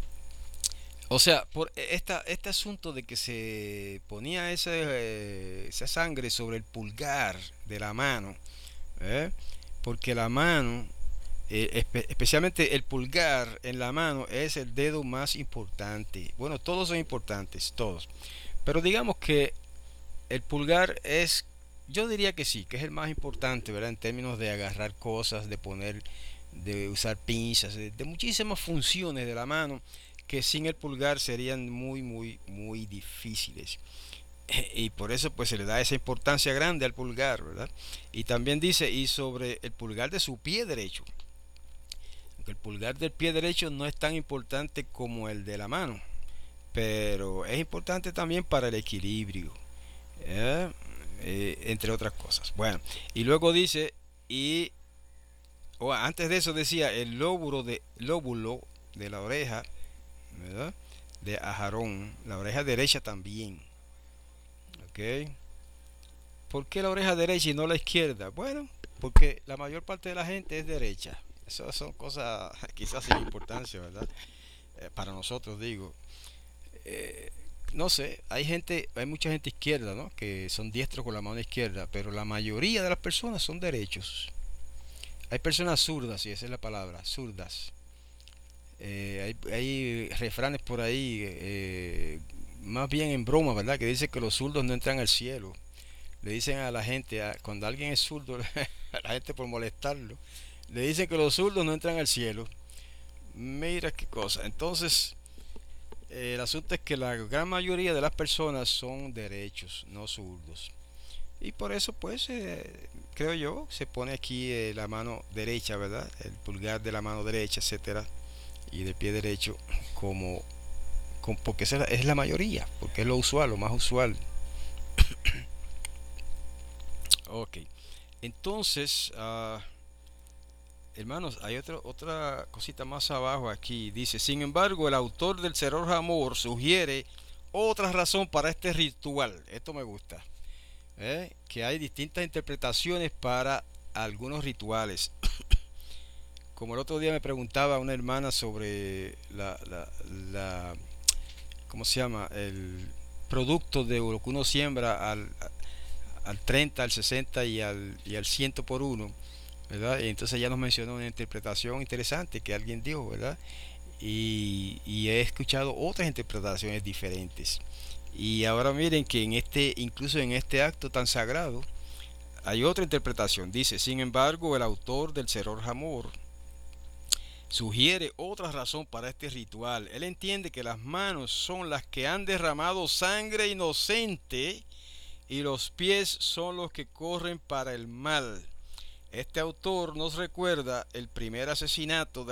o sea, por esta, este asunto de que se ponía ese, eh, esa sangre sobre el pulgar de la mano, ¿eh? Porque la mano, eh, espe especialmente el pulgar en la mano, es el dedo más importante. Bueno, todos son importantes, todos. Pero digamos que el pulgar es, yo diría que sí, que es el más importante, ¿verdad? En términos de agarrar cosas, de poner, de usar pinzas, de, de muchísimas funciones de la mano que sin el pulgar serían muy, muy, muy difíciles. Y por eso pues se le da esa importancia grande al pulgar, ¿verdad? Y también dice, y sobre el pulgar de su pie derecho. Aunque el pulgar del pie derecho no es tan importante como el de la mano, pero es importante también para el equilibrio, ¿eh? Eh, entre otras cosas. Bueno, y luego dice, y o antes de eso decía, el lóbulo de, lóbulo de la oreja, ¿verdad? De Aarón, la oreja derecha también. ¿Ok? ¿Por qué la oreja derecha y no la izquierda? Bueno, porque la mayor parte de la gente es derecha. Esas son cosas quizás sin importancia, ¿verdad? Eh, para nosotros digo. Eh, no sé, hay gente, hay mucha gente izquierda, ¿no? Que son diestros con la mano izquierda, pero la mayoría de las personas son derechos. Hay personas zurdas, y esa es la palabra, zurdas. Eh, hay, hay refranes por ahí, eh, más bien en broma, ¿verdad? Que dice que los zurdos no entran al cielo. Le dicen a la gente, a, cuando alguien es zurdo, a la gente por molestarlo, le dicen que los zurdos no entran al cielo. Mira qué cosa. Entonces, eh, el asunto es que la gran mayoría de las personas son derechos, no zurdos. Y por eso, pues, eh, creo yo, se pone aquí eh, la mano derecha, ¿verdad? El pulgar de la mano derecha, etcétera, y del pie derecho, como, como porque es la, es la mayoría, porque es lo usual, lo más usual. Ok, entonces, uh, hermanos, hay otra, otra cosita más abajo aquí. Dice, sin embargo, el autor del Seror Hamor sugiere otra razón para este ritual. Esto me gusta. ¿Eh? Que hay distintas interpretaciones para algunos rituales. Como el otro día me preguntaba una hermana sobre la, la, la ¿cómo se llama? El producto de lo que uno siembra al, al treinta, al sesenta y al, y al cien por uno, ¿verdad? Y entonces ya nos mencionó una interpretación interesante que alguien dijo, ¿verdad? Y, y he escuchado otras interpretaciones diferentes. Y ahora miren que en este, incluso en este acto tan sagrado, hay otra interpretación. Dice, sin embargo, el autor del Seror Hamor sugiere otra razón para este ritual. Él entiende que las manos son las que han derramado sangre inocente y los pies son los que corren para el mal. Este autor nos recuerda el primer asesinato de la historia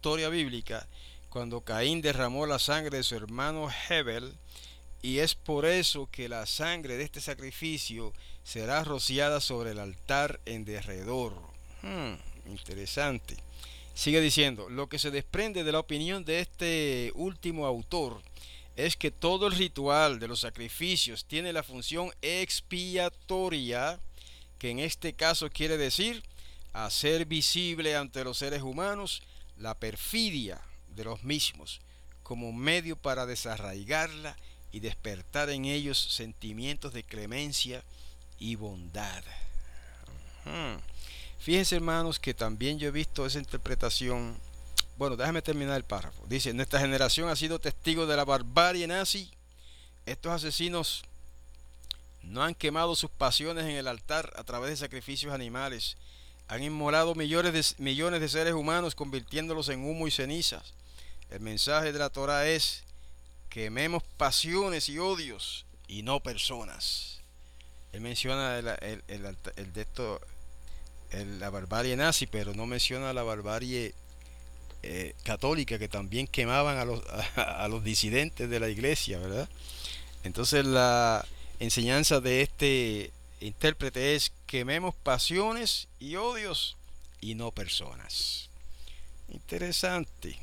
historia bíblica cuando Caín derramó la sangre de su hermano Hebel, y es por eso que la sangre de este sacrificio será rociada sobre el altar en derredor. Hmm, interesante. Sigue diciendo, lo que se desprende de la opinión de este último autor es que todo el ritual de los sacrificios tiene la función expiatoria, que en este caso quiere decir hacer visible ante los seres humanos la perfidia de los mismos, como medio para desarraigarla y despertar en ellos sentimientos de clemencia y bondad. Hmm. Fíjense, hermanos, que también yo he visto esa interpretación. Bueno, déjame terminar el párrafo. Dice, nuestra generación ha sido testigo de la barbarie nazi. Estos asesinos no han quemado sus pasiones en el altar a través de sacrificios animales. Han inmolado millones de, millones de seres humanos, convirtiéndolos en humo y cenizas. El mensaje de la Torah es: quememos pasiones y odios y no personas. Él menciona el, el, el, el de esto, el, la barbarie nazi, pero no menciona la barbarie eh, católica, que también quemaban a los, a, a los disidentes de la iglesia, ¿verdad? Entonces la enseñanza de este intérprete es: quememos pasiones y odios y no personas. Interesante.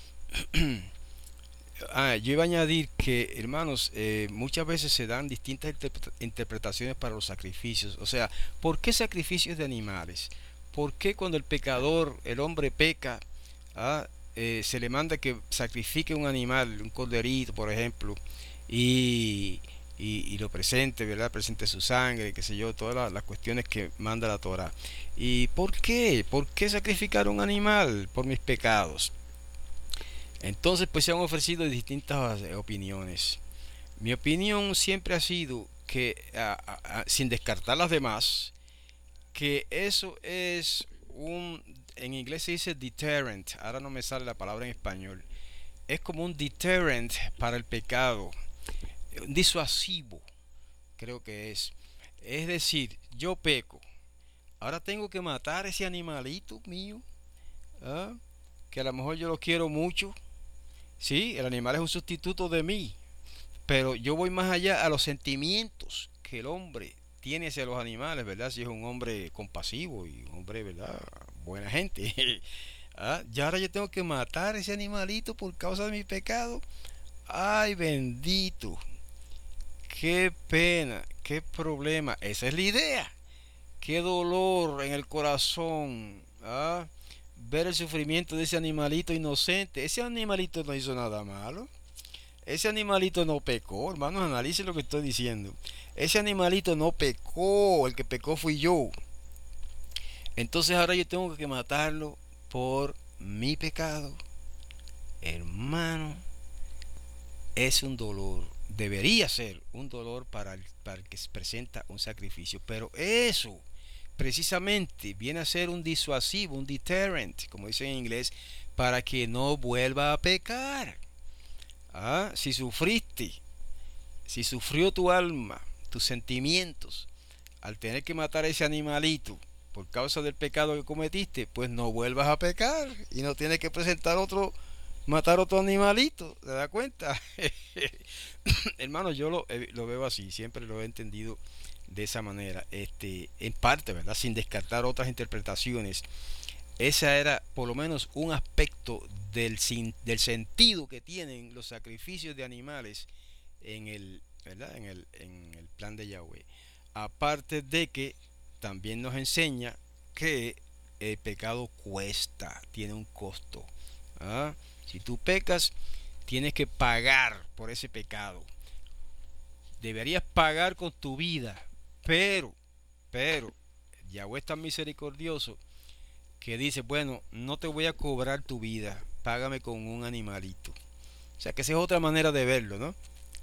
Ah, yo iba a añadir que, hermanos, eh, muchas veces se dan distintas interpre- interpretaciones para los sacrificios. O sea, ¿por qué sacrificios de animales? ¿Por qué cuando el pecador, el hombre peca, ah, eh, se le manda que sacrifique un animal, un corderito, por ejemplo, y, y, y lo presente, ¿verdad? Presente su sangre, qué sé yo, todas las, las cuestiones que manda la Torah. ¿Y por qué? ¿Por qué sacrificar un animal por mis pecados? Entonces, pues se han ofrecido distintas eh, opiniones. Mi opinión siempre ha sido que, a, a, a, sin descartar las demás, que eso es un, en inglés se dice deterrent, ahora no me sale la palabra en español, es como un deterrent para el pecado, un disuasivo, creo que es. Es decir, yo peco, ahora tengo que matar a ese animalito mío, ¿ah? Que a lo mejor yo lo quiero mucho. Sí, el animal es un sustituto de mí, pero yo voy más allá a los sentimientos que el hombre tiene hacia los animales, ¿verdad? Si es un hombre compasivo y un hombre, ¿verdad? Buena gente. ¿Ah? Y ahora yo tengo que matar a ese animalito por causa de mi pecado. Ay, bendito. Qué pena, qué problema. Esa es la idea. Qué dolor en el corazón. ¿Ah? Ver el sufrimiento de ese animalito inocente. Ese animalito no hizo nada malo. Ese animalito no pecó, hermanos, analicen lo que estoy diciendo. Ese animalito no pecó, el que pecó fui yo. Entonces ahora yo tengo que matarlo por mi pecado. Hermano, es un dolor, debería ser un dolor para el, para el que se presenta un sacrificio. Pero eso precisamente viene a ser un disuasivo, un deterrent, como dicen en inglés, para que no vuelva a pecar. Ah, si sufriste, si sufrió tu alma, tus sentimientos, al tener que matar a ese animalito por causa del pecado que cometiste, pues no vuelvas a pecar y no tienes que presentar otro, matar otro animalito. ¿Te das cuenta? Hermano, yo lo, eh, lo veo así, siempre lo he entendido de esa manera, este, en parte, ¿verdad? Sin descartar otras interpretaciones. Esa era por lo menos un aspecto del, del sentido que tienen los sacrificios de animales en el, ¿verdad? En el, en el plan de Yahweh. Aparte de que también nos enseña que el pecado cuesta, tiene un costo. ¿Ah? Si tú pecas, tienes que pagar por ese pecado. Deberías pagar con tu vida, pero, pero, Yahweh es tan misericordioso que dice, bueno, no te voy a cobrar tu vida, págame con un animalito. O sea que esa es otra manera de verlo, ¿no?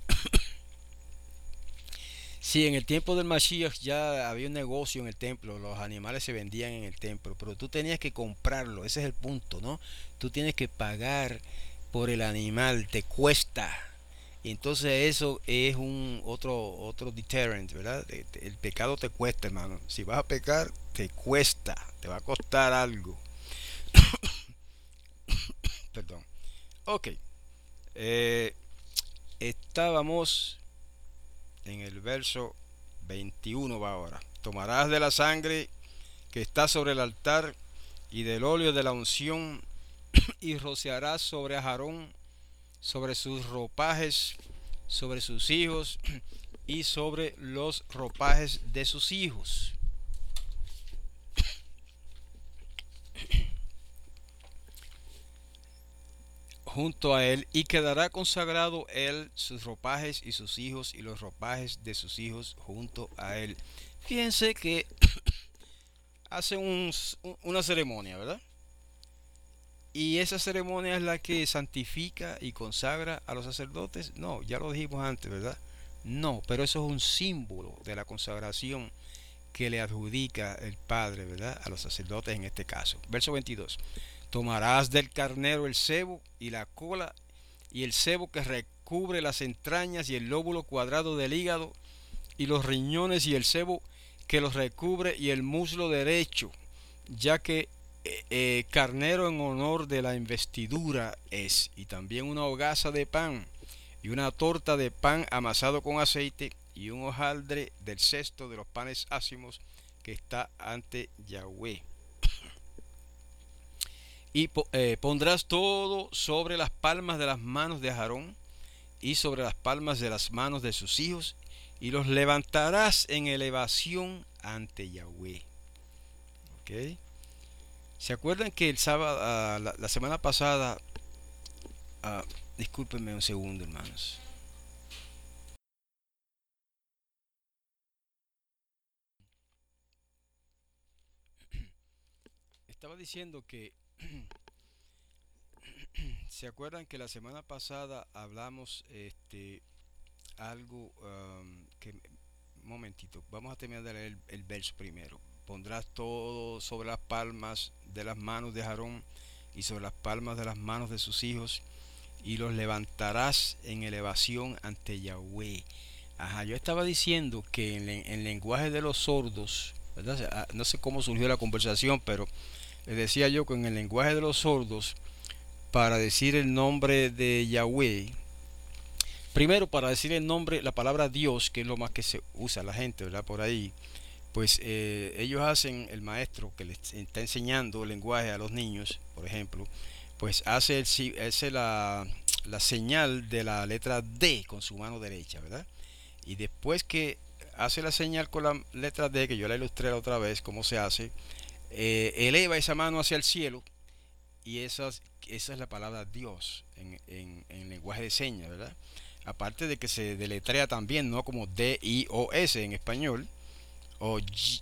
Sí, en el tiempo del Mashiach ya había un negocio en el templo, los animales se vendían en el templo, pero tú tenías que comprarlo, ese es el punto, ¿no? Tú tienes que pagar por el animal, te cuesta. Y entonces eso es un otro otro deterrent, ¿verdad? El pecado te cuesta, hermano. Si vas a pecar, te cuesta, te va a costar algo. Perdón. Ok. Eh, estábamos en el verso veintiuno, va ahora. Tomarás de la sangre que está sobre el altar y del óleo de la unción y rociarás sobre Aarón, sobre sus ropajes, sobre sus hijos y sobre los ropajes de sus hijos. Junto a él, y quedará consagrado él, sus ropajes y sus hijos y los ropajes de sus hijos junto a él. Fíjense que hace un, una ceremonia, ¿verdad? Y esa ceremonia es la que santifica y consagra a los sacerdotes. No, ya lo dijimos antes, ¿verdad? No, pero eso es un símbolo de la consagración que le adjudica el Padre, ¿verdad?, a los sacerdotes en este caso. Verso veintidós. Tomarás del carnero el sebo y la cola y el sebo que recubre las entrañas y el lóbulo cuadrado del hígado y los riñones y el sebo que los recubre y el muslo derecho, ya que eh, eh, carnero en honor de la investidura es, y también una hogaza de pan y una torta de pan amasado con aceite y un hojaldre del cesto de los panes ácimos que está ante Yahweh. Y eh, pondrás todo sobre las palmas de las manos de Aarón y sobre las palmas de las manos de sus hijos y los levantarás en elevación ante Yahweh. ¿Okay? ¿Se acuerdan que el sábado, uh, la, la semana pasada, uh, discúlpenme un segundo, hermanos? Estaba diciendo que ¿se acuerdan que la semana pasada hablamos este algo um, que un momentito, vamos a terminar de leer el, el verso primero. Pondrás todo sobre las palmas de las manos de Aarón y sobre las palmas de las manos de sus hijos y los levantarás en elevación ante Yahweh. Ajá, yo estaba diciendo que en el lenguaje de los sordos, ¿verdad? No sé cómo surgió la conversación, pero les decía yo que en el lenguaje de los sordos, para decir el nombre de Yahweh, primero para decir el nombre, la palabra Dios, que es lo más que se usa la gente, ¿verdad? Por ahí, pues eh, ellos hacen, el maestro que les está enseñando el lenguaje a los niños, por ejemplo, pues hace, el, hace la, la señal de la letra D con su mano derecha, ¿verdad? Y después que hace la señal con la letra D, que yo la ilustré la otra vez, cómo se hace, eh, eleva esa mano hacia el cielo, y esas, esa es la palabra Dios en, en, en lenguaje de señas, ¿verdad? Aparte de que se deletrea también, no como D I O S en español, o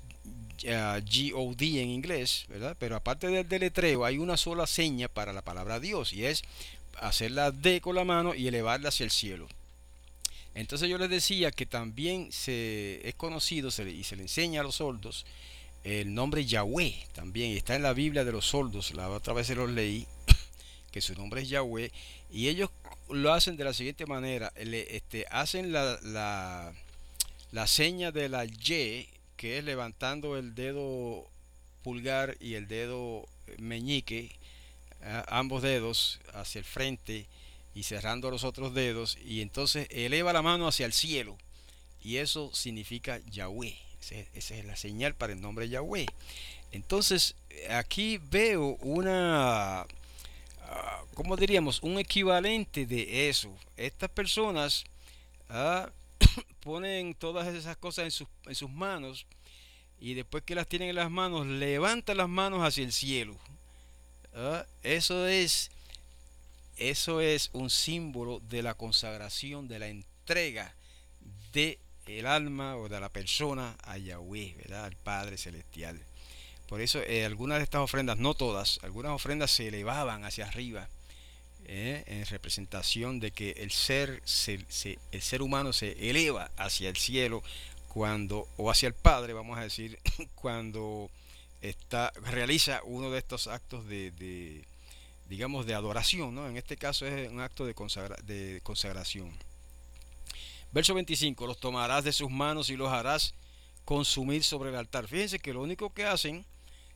G O D en inglés, ¿verdad? Pero aparte del deletreo hay una sola seña para la palabra Dios, y es hacer la D con la mano y elevarla hacia el cielo. Entonces yo les decía que también se es conocido se le, y se le enseña a los sordos el nombre Yahweh también, y está en la Biblia de los sordos, la otra vez se los leí, que su nombre es Yahweh, y ellos lo hacen de la siguiente manera, le, este, hacen la, la, la seña de la Y, que es levantando el dedo pulgar y el dedo meñique, eh, ambos dedos hacia el frente y cerrando los otros dedos, y entonces eleva la mano hacia el cielo, y eso significa Yahweh. Esa es la señal para el nombre Yahweh. Entonces aquí veo una, uh, ¿cómo diríamos? Un equivalente de eso. Estas personas uh, ponen todas esas cosas en sus, en sus manos, y después que las tienen en las manos, levantan las manos hacia el cielo. Uh, eso es eso es un símbolo de la consagración, de la entrega de el alma o de la persona a Yahweh, ¿verdad? Al Padre Celestial. Por eso eh, algunas de estas ofrendas, no todas, algunas ofrendas se elevaban hacia arriba, eh, en representación de que el ser, se, se, el ser humano se eleva hacia el cielo cuando, o hacia el Padre, vamos a decir, cuando está, realiza uno de estos actos de, de digamos, de adoración, ¿no? En este caso es un acto de, consagra, de consagración. Verso veinticinco, los tomarás de sus manos y los harás consumir sobre el altar. Fíjense que lo único que hacen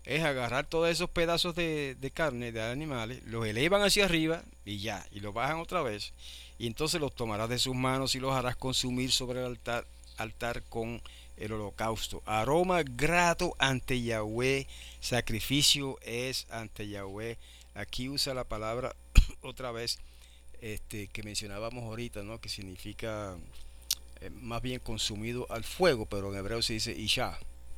es agarrar todos esos pedazos de, de carne de animales, los elevan hacia arriba y ya, y los bajan otra vez. Y entonces los tomarás de sus manos y los harás consumir sobre el altar, altar con el holocausto. Aroma grato ante Yahweh, sacrificio es ante Yahweh. Aquí usa la palabra otra vez este, que mencionábamos ahorita, ¿no? Que significa eh, más bien consumido al fuego, pero en hebreo se dice isha.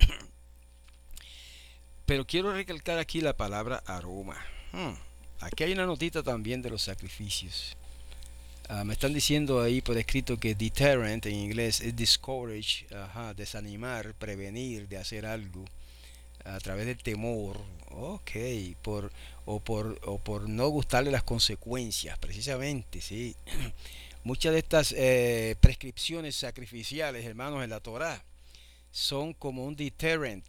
Pero quiero recalcar aquí la palabra aroma. Hmm. Aquí hay una notita también de los sacrificios. Uh, me están diciendo ahí por escrito que deterrent en inglés es discourage, ajá, desanimar, prevenir de hacer algo a través del temor, ok, por, o, por, o por no gustarle las consecuencias, precisamente, sí. Muchas de estas eh, prescripciones sacrificiales, hermanos, en la Torah, son como un deterrent,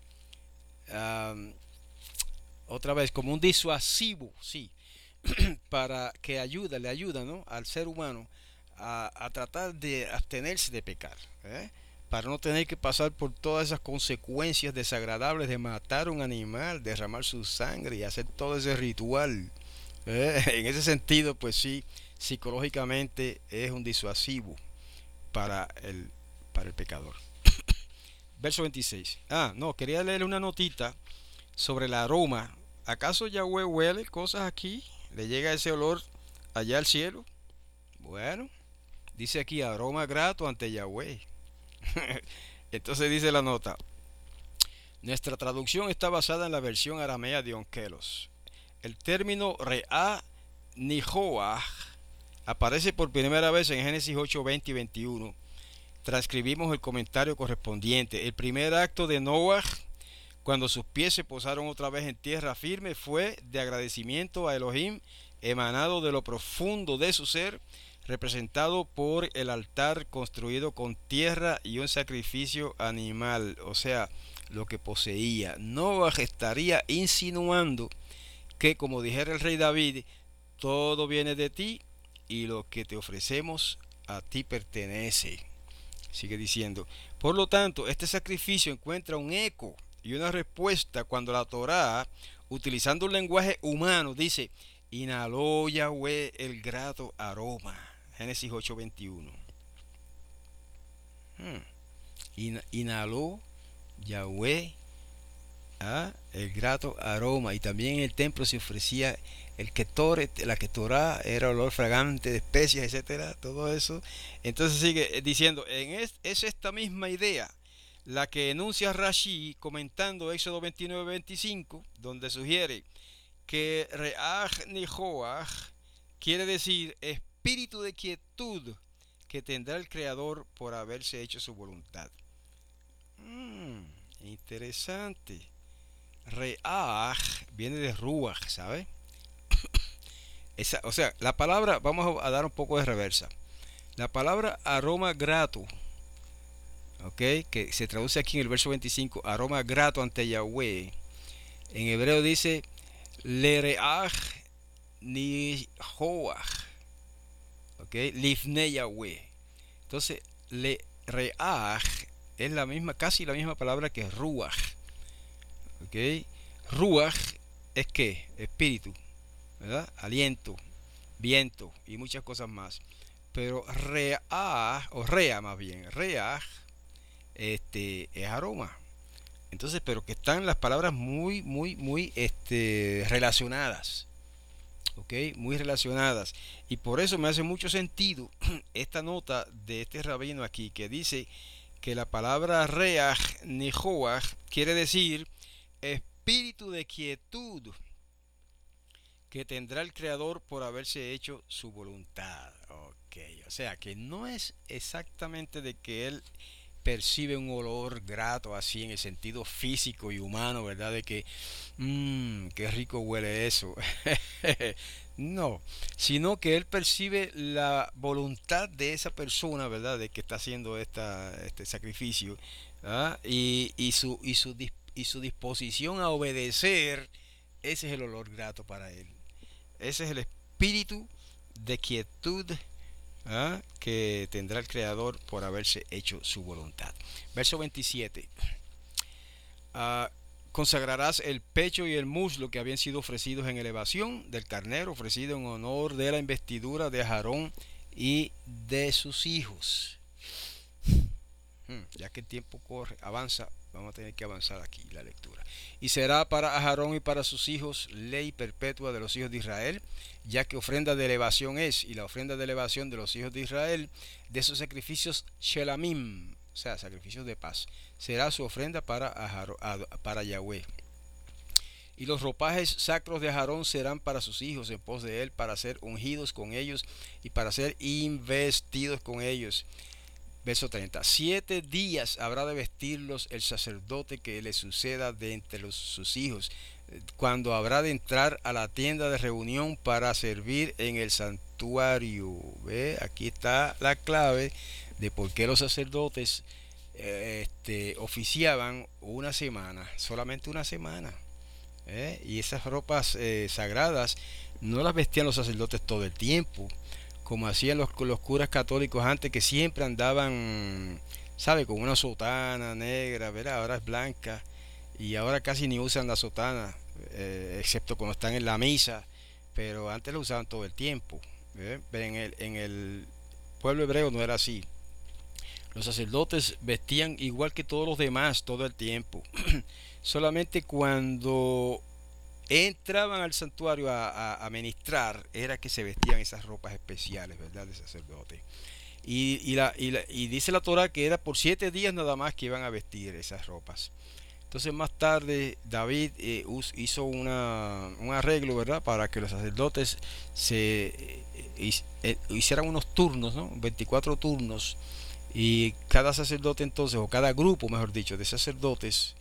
um, otra vez, como un disuasivo, sí, para que ayuda, le ayuda, ¿no?, al ser humano a, a tratar de abstenerse de pecar, ¿eh? Para no tener que pasar por todas esas consecuencias desagradables de matar un animal, derramar su sangre y hacer todo ese ritual. ¿Eh? En ese sentido, pues sí, psicológicamente es un disuasivo para el, para el pecador. Verso veintiséis. Ah, no, quería leerle una notita sobre el aroma. ¿Acaso Yahweh huele cosas aquí? ¿Le llega ese olor allá al cielo? Bueno, dice aquí aroma grato ante Yahweh. Entonces dice la nota: nuestra traducción está basada en la versión aramea de Onkelos. El término re'a nijoah aparece por primera vez en Génesis ocho, veinte y veintiuno. Transcribimos el comentario correspondiente. El primer acto de Noah, cuando sus pies se posaron otra vez en tierra firme, fue de agradecimiento a Elohim, emanado de lo profundo de su ser, representado por el altar construido con tierra y un sacrificio animal, o sea, lo que poseía. Noah estaría insinuando que, como dijera el rey David, todo viene de ti y lo que te ofrecemos a ti pertenece. Sigue diciendo: por lo tanto, este sacrificio encuentra un eco y una respuesta cuando la Torá, utilizando un lenguaje humano, dice: inhaló Yahweh el grato aroma. Génesis ocho, veintiuno. Hmm. In, inhaló Yahweh ¿ah? el grato aroma. Y también en el templo se ofrecía el ketoret, la ketorá, era olor fragante de especias, etcétera, todo eso. Entonces sigue diciendo: en es, es esta misma idea la que enuncia Rashi comentando Éxodo veintinueve, veinticinco, donde sugiere que Re'ach Nijoach quiere decir espíritu de quietud que tendrá el Creador por haberse hecho su voluntad. Mm, interesante. Re'ach viene de Ruach, ¿sabe? Esa, o sea, la palabra, vamos a dar un poco de reversa. La palabra aroma grato, ¿ok?, que se traduce aquí en el verso veinticinco, aroma grato ante Yahweh, en hebreo dice Lereach Nijoach, ¿ok?, Lifne Yahweh. Entonces, Lereach es la misma, casi la misma palabra que Ruach, ¿ok? Ruach es que espíritu, ¿verdad?, aliento, viento y muchas cosas más. Pero Reach, o Rea más bien, Reach, este, es aroma. Entonces, pero que están las palabras muy, muy, muy este, relacionadas. ¿Ok? Muy relacionadas. Y por eso me hace mucho sentido esta nota de este rabino aquí, que dice que la palabra Reach Nijoach quiere decir espíritu de quietud que tendrá el Creador por haberse hecho su voluntad. Ok, o sea que no es exactamente de que Él percibe un olor grato así en el sentido físico y humano, ¿verdad? De que, mmm, qué rico huele eso. No, sino que Él percibe la voluntad de esa persona, ¿verdad?, de que está haciendo esta, este sacrificio, ¿ah? y, y, su, y, su, y su disposición a obedecer. Ese es el olor grato para Él. Ese es el espíritu de quietud, ¿ah?, que tendrá el Creador por haberse hecho su voluntad. Verso veintisiete. Uh, Consagrarás el pecho y el muslo que habían sido ofrecidos en elevación del carnero ofrecido en honor de la investidura de Aarón y de sus hijos. Hmm, ya que el tiempo corre, avanza, vamos a tener que avanzar aquí la lectura. Y será para Aarón y para sus hijos ley perpetua de los hijos de Israel, ya que ofrenda de elevación es, y la ofrenda de elevación de los hijos de Israel, de sus sacrificios shelamim, o sea, sacrificios de paz, será su ofrenda para, Aarón, para Yahweh. Y los ropajes sacros de Aarón serán para sus hijos en pos de él, para ser ungidos con ellos y para ser investidos con ellos. Verso treinta. Siete días habrá de vestirlos el sacerdote que le suceda de entre los, sus hijos, cuando habrá de entrar a la tienda de reunión para servir en el santuario. ¿Ve? Aquí está la clave de por qué los sacerdotes eh, este, oficiaban una semana, solamente una semana. ¿Eh? Y esas ropas eh, sagradas no las vestían los sacerdotes todo el tiempo, como hacían los, los curas católicos antes, que siempre andaban, ¿sabe? Con una sotana negra, ¿verdad? Ahora es blanca y ahora casi ni usan la sotana, eh, excepto cuando están en la misa, pero antes la usaban todo el tiempo. ¿Eh? En el, en el pueblo hebreo no era así. Los sacerdotes vestían igual que todos los demás todo el tiempo. Solamente cuando entraban al santuario a, a, a ministrar era que se vestían esas ropas especiales, ¿verdad? De sacerdote. Y, y, la, y, la, y dice la Torah que era por siete días nada más que iban a vestir esas ropas. Entonces más tarde David eh, hizo una, un arreglo, ¿verdad? Para que los sacerdotes se eh, eh, hicieran unos turnos, ¿no? veinticuatro turnos. Y cada sacerdote entonces, o cada grupo, mejor dicho, de sacerdotes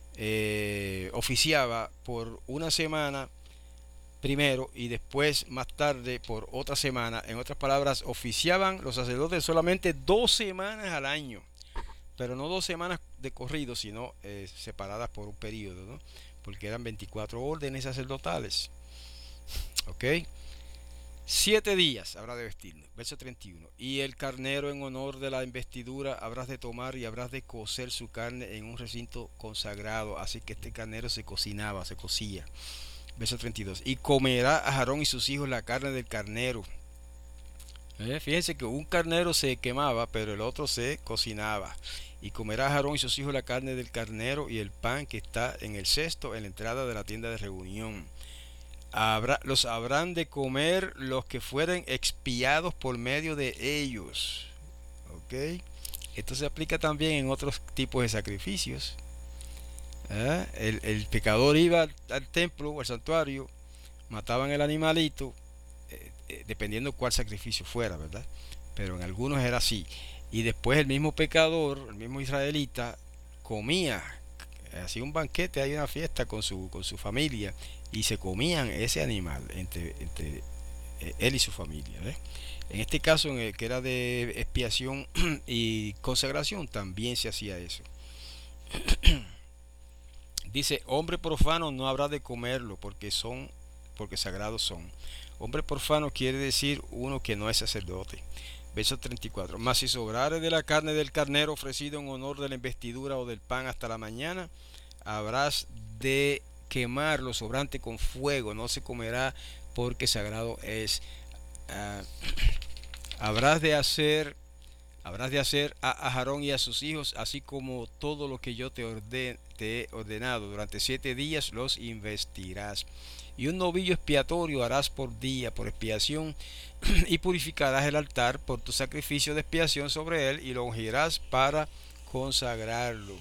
eh, oficiaba por una semana primero y después más tarde por otra semana. En otras palabras, oficiaban los sacerdotes solamente dos semanas al año, pero no dos semanas de corrido, sino eh, separadas por un periodo, ¿no? Porque eran veinticuatro órdenes sacerdotales. ¿Ok? Siete días habrá de vestirnos. Verso treinta y uno. Y el carnero en honor de la investidura habrás de tomar y habrás de cocer su carne en un recinto consagrado. Así que este carnero se cocinaba, se cocía. Verso treinta y dos. Y comerá a Aarón y sus hijos la carne del carnero. ¿Eh? Fíjense que un carnero se quemaba, pero el otro se cocinaba. Y comerá a Aarón y sus hijos la carne del carnero y el pan que está en el cesto en la entrada de la tienda de reunión. Habrá, los habrán de comer los que fueren expiados por medio de ellos. ¿Ok? Esto se aplica también en otros tipos de sacrificios. ¿Eh? El, el pecador iba al, al templo o al santuario, mataban el animalito, eh, eh, dependiendo cuál sacrificio fuera, ¿verdad? Pero en algunos era así. Y después el mismo pecador, el mismo israelita, comía, hacía un banquete, hay una fiesta con su, con su familia, y se comían ese animal entre, entre él y su familia. ¿eh? En este caso, en el que era de expiación y consagración, también se hacía eso. Dice, hombre profano no habrá de comerlo, porque son, porque sagrados son. Hombre profano quiere decir uno que no es sacerdote. Verso treinta y cuatro. Mas si sobrare de la carne del carnero ofrecido en honor de la investidura o del pan hasta la mañana, habrás de quemar lo sobrante con fuego, no se comerá porque sagrado es. Uh, habrás de hacer habrás de hacer a Aarón y a sus hijos así como todo lo que yo te, orden, te he ordenado. Durante siete días los investirás. Y un novillo expiatorio harás por día, por expiación, y purificarás el altar por tu sacrificio de expiación sobre él, y lo ungirás para consagrarlo.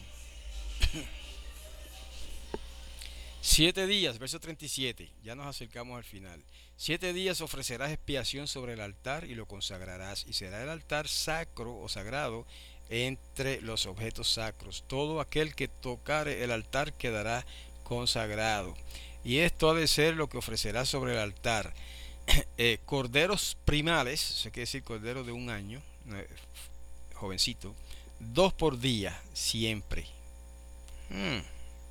Siete días, verso treinta y siete, ya nos acercamos al final. Siete días ofrecerás expiación sobre el altar y lo consagrarás, y será el altar sacro o sagrado entre los objetos sacros. Todo aquel que tocare el altar quedará consagrado. Y esto ha de ser lo que ofrecerás sobre el altar. Eh, corderos primales, eso quiere decir cordero de un año, eh, jovencito, dos por día, siempre. Hmm.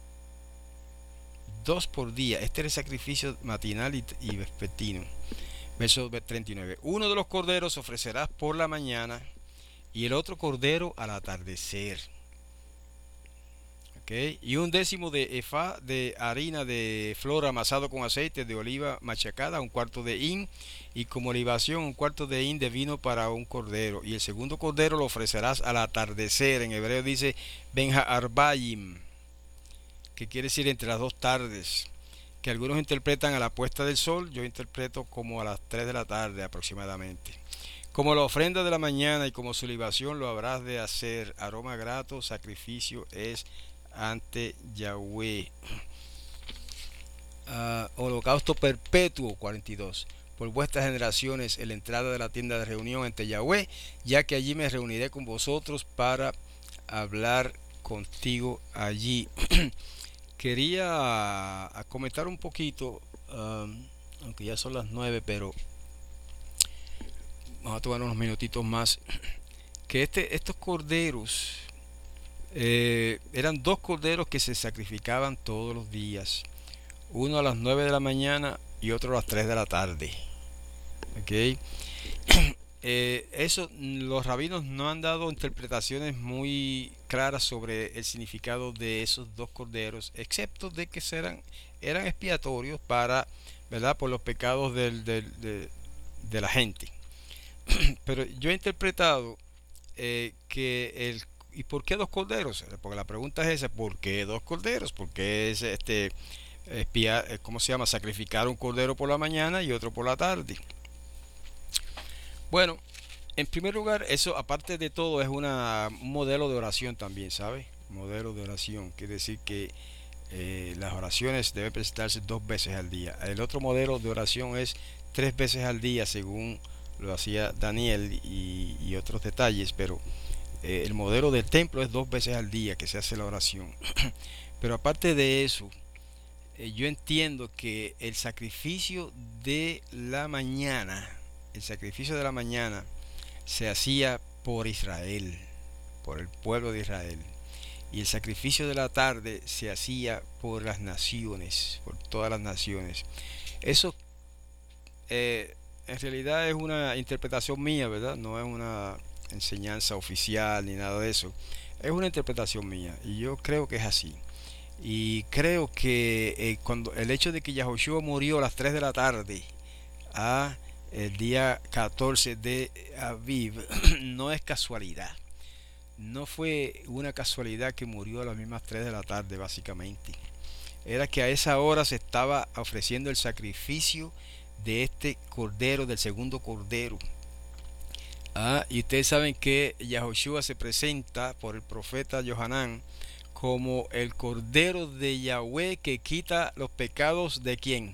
Dos por día. Este es el sacrificio matinal y, y vespertino. Verso treinta y nueve. Uno de los corderos ofrecerás por la mañana y el otro cordero al atardecer. ¿Okay? Y un décimo de efá de harina de flor amasado con aceite de oliva machacada, un cuarto de hin, y como libación un cuarto de hin de vino para un cordero. Y el segundo cordero lo ofrecerás al atardecer. En hebreo dice Benja Arbayim, que quiere decir entre las dos tardes, que algunos interpretan a la puesta del sol, yo interpreto como a las tres de la tarde aproximadamente. Como la ofrenda de la mañana y como su libación lo habrás de hacer, aroma grato, sacrificio es ante Yahweh. Uh, holocausto perpetuo, cuarenta y dos. Por vuestras generaciones, en la entrada de la tienda de reunión ante Yahweh, ya que allí me reuniré con vosotros para hablar contigo allí. Quería comentar un poquito, um, aunque ya son las nueve, pero vamos a tomar unos minutitos más. Que este, estos corderos eh, eran dos corderos que se sacrificaban todos los días. Uno a las nueve de la mañana y otro a las tres de la tarde. ¿Okay? Eh, eso, los rabinos no han dado interpretaciones muy claras sobre el significado de esos dos corderos, excepto de que eran, eran expiatorios para, ¿verdad?, por los pecados del, del, de, de la gente. Pero yo he interpretado eh, que el ¿y por qué dos corderos? Porque la pregunta es esa: ¿por qué dos corderos? ¿Por qué es este espiar, ¿cómo se llama? Sacrificar un cordero por la mañana y otro por la tarde. Bueno, en primer lugar, eso aparte de todo es una, un modelo de oración también, ¿sabes? Modelo de oración, quiere decir que eh, las oraciones deben presentarse dos veces al día. El otro modelo de oración es tres veces al día, según lo hacía Daniel y, y otros detalles, pero eh, el modelo del templo es dos veces al día que se hace la oración. Pero aparte de eso, eh, yo entiendo que el sacrificio de la mañana, el sacrificio de la mañana se hacía por Israel, por el pueblo de Israel, y el sacrificio de la tarde se hacía por las naciones, por todas las naciones. Eso eh, en realidad es una interpretación mía, ¿verdad? No es una enseñanza oficial ni nada de eso. Es una interpretación mía y yo creo que es así. Y creo que eh, cuando el hecho de que Yahushua murió a las tres de la tarde a el día catorce de Aviv no es casualidad. No fue una casualidad que murió a las mismas tres de la tarde, básicamente. Era que a esa hora se estaba ofreciendo el sacrificio de este cordero, del segundo cordero. Ah, y ustedes saben que Yahushua se presenta por el profeta Yohanan como el cordero de Yahweh que quita los pecados de quién.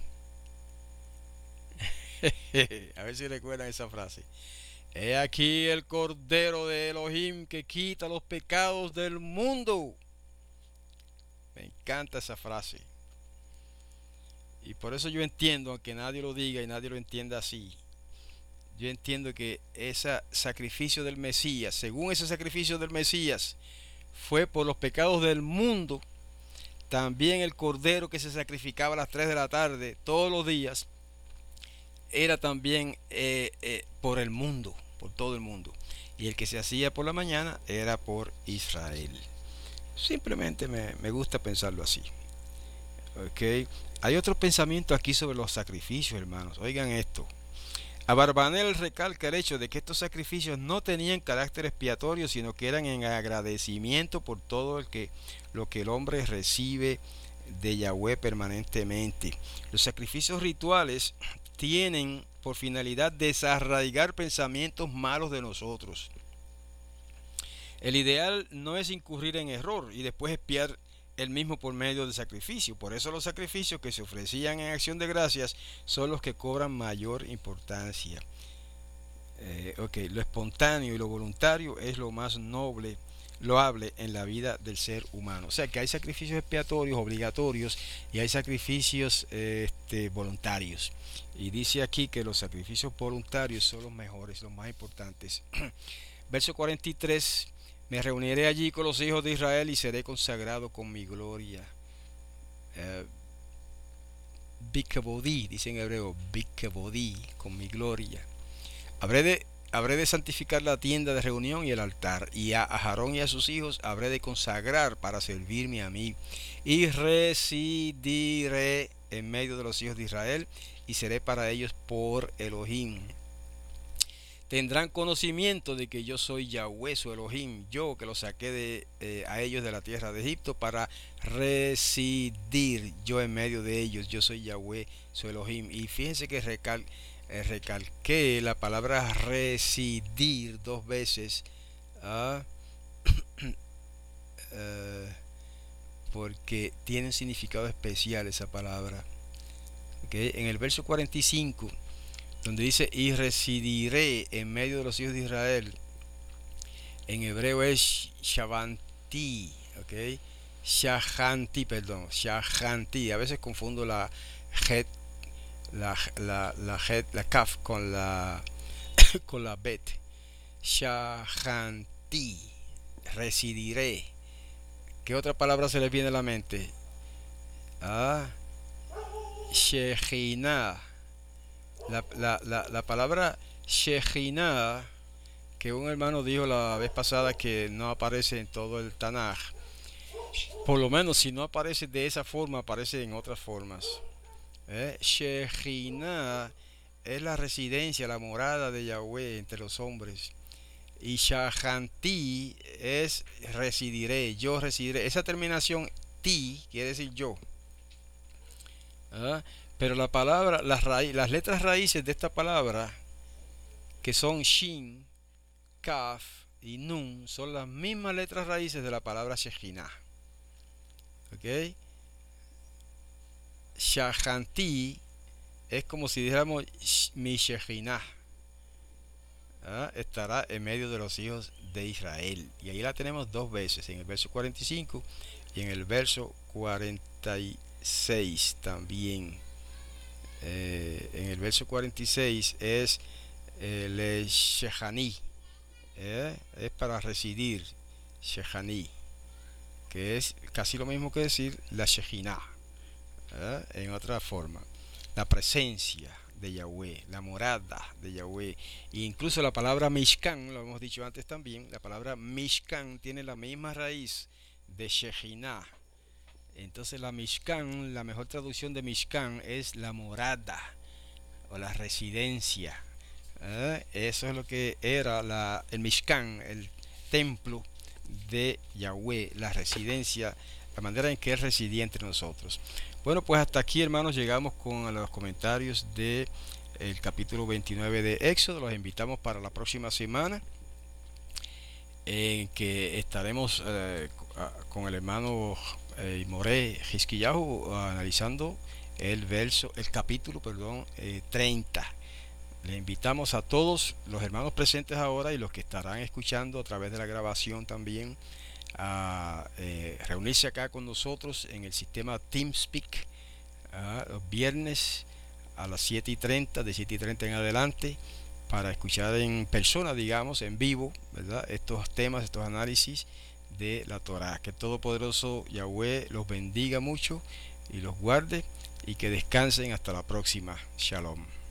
A ver si recuerdan esa frase. He aquí el cordero de Elohim que quita los pecados del mundo. Me encanta esa frase. Y por eso yo entiendo, aunque nadie lo diga y nadie lo entienda así, yo entiendo que ese sacrificio del Mesías, según ese sacrificio del Mesías, fue por los pecados del mundo. También el cordero que se sacrificaba a las tres de la tarde todos los días era también eh, eh, por el mundo, por todo el mundo. Y el que se hacía por la mañana era por Israel. Simplemente me, me gusta pensarlo así. Okay. Hay otro pensamiento aquí sobre los sacrificios, hermanos. Oigan esto. Abarbanel recalca el hecho de que estos sacrificios no tenían carácter expiatorio, sino que eran en agradecimiento por todo el que, lo que el hombre recibe de Yahweh permanentemente. Los sacrificios rituales tienen por finalidad desarraigar pensamientos malos de nosotros. El ideal no es incurrir en error y después expiar el mismo por medio del sacrificio. Por eso los sacrificios que se ofrecían en acción de gracias son los que cobran mayor importancia. Eh, okay. Lo espontáneo y lo voluntario es lo más noble, loable en la vida del ser humano. O sea que hay sacrificios expiatorios obligatorios y hay sacrificios eh, este, voluntarios. Y dice aquí que los sacrificios voluntarios son los mejores, los más importantes. Verso cuarenta y tres. Me reuniré allí con los hijos de Israel y seré consagrado con mi gloria. Eh, Bikabodí, dice en hebreo, Bikabodí, con mi gloria. Habré de habré de santificar la tienda de reunión y el altar, y a Aarón y a sus hijos habré de consagrar para servirme a mí, y residiré en medio de los hijos de Israel, y seré para ellos por Elohim. Tendrán conocimiento de que yo soy Yahweh su Elohim, yo que los saqué de, eh, a ellos de la tierra de Egipto para residir yo en medio de ellos. Yo soy Yahweh su Elohim. Y fíjense que recal, eh, recalqué la palabra residir dos veces, ¿ah? uh, porque tiene un significado especial esa palabra. ¿Okay? En el verso cuarenta y cinco, donde dice y residiré en medio de los hijos de Israel, en hebreo es shavanti, ¿ok? Shahanti, perdón, Shahanti. A veces confundo la het, la la la het, la kaf con la con la bet. Shahanti, residiré. ¿Qué otra palabra se les viene a la mente? Ah, Shejinah. La, la, la, la palabra Shejinah, que un hermano dijo la vez pasada que no aparece en todo el Tanaj, por lo menos si no aparece de esa forma, aparece en otras formas. ¿Eh? Shejinah es la residencia, la morada de Yahweh entre los hombres. Y Shahanti es residiré, yo residiré. Esa terminación ti quiere decir yo. ¿Ah? Pero la palabra, las, raí las letras raíces de esta palabra, que son Shin, Kaf y Nun, son las mismas letras raíces de la palabra Shejinah. ¿Ok? Shahanti es como si dijéramos mi Shejinah. ¿Ah? Estará en medio de los hijos de Israel. Y ahí la tenemos dos veces, en el verso cuarenta y cinco y en el verso cuarenta y seis también. Eh, en el verso cuarenta y seis es eh, le Shejani, eh, es para residir, Shejani, que es casi lo mismo que decir la Shejinah, eh, en otra forma, la presencia de Yahweh, la morada de Yahweh. E incluso la palabra Mishkan, lo hemos dicho antes también, la palabra Mishkan tiene la misma raíz de Shejinah. Entonces la Mishkan, la mejor traducción de Mishkan es la morada o la residencia. ¿Eh? Eso es lo que era la, el Mishkan, el templo de Yahweh, la residencia, la manera en que Él residía entre nosotros. Bueno, pues hasta aquí, hermanos, llegamos con los comentarios del capítulo veintinueve de Éxodo. Los invitamos para la próxima semana, en que estaremos eh, con el hermano eh, Moré Hizkiyahu analizando el verso, el capítulo, perdón, eh, treinta. Le invitamos a todos los hermanos presentes ahora y los que estarán escuchando a través de la grabación también a eh, reunirse acá con nosotros en el sistema TeamSpeak uh, los viernes a las siete y treinta, de siete y treinta en adelante, para escuchar en persona, digamos, en vivo, ¿verdad? Estos temas, estos análisis de la Torah. Que el Todopoderoso Yahweh los bendiga mucho y los guarde, y que descansen hasta la próxima. Shalom.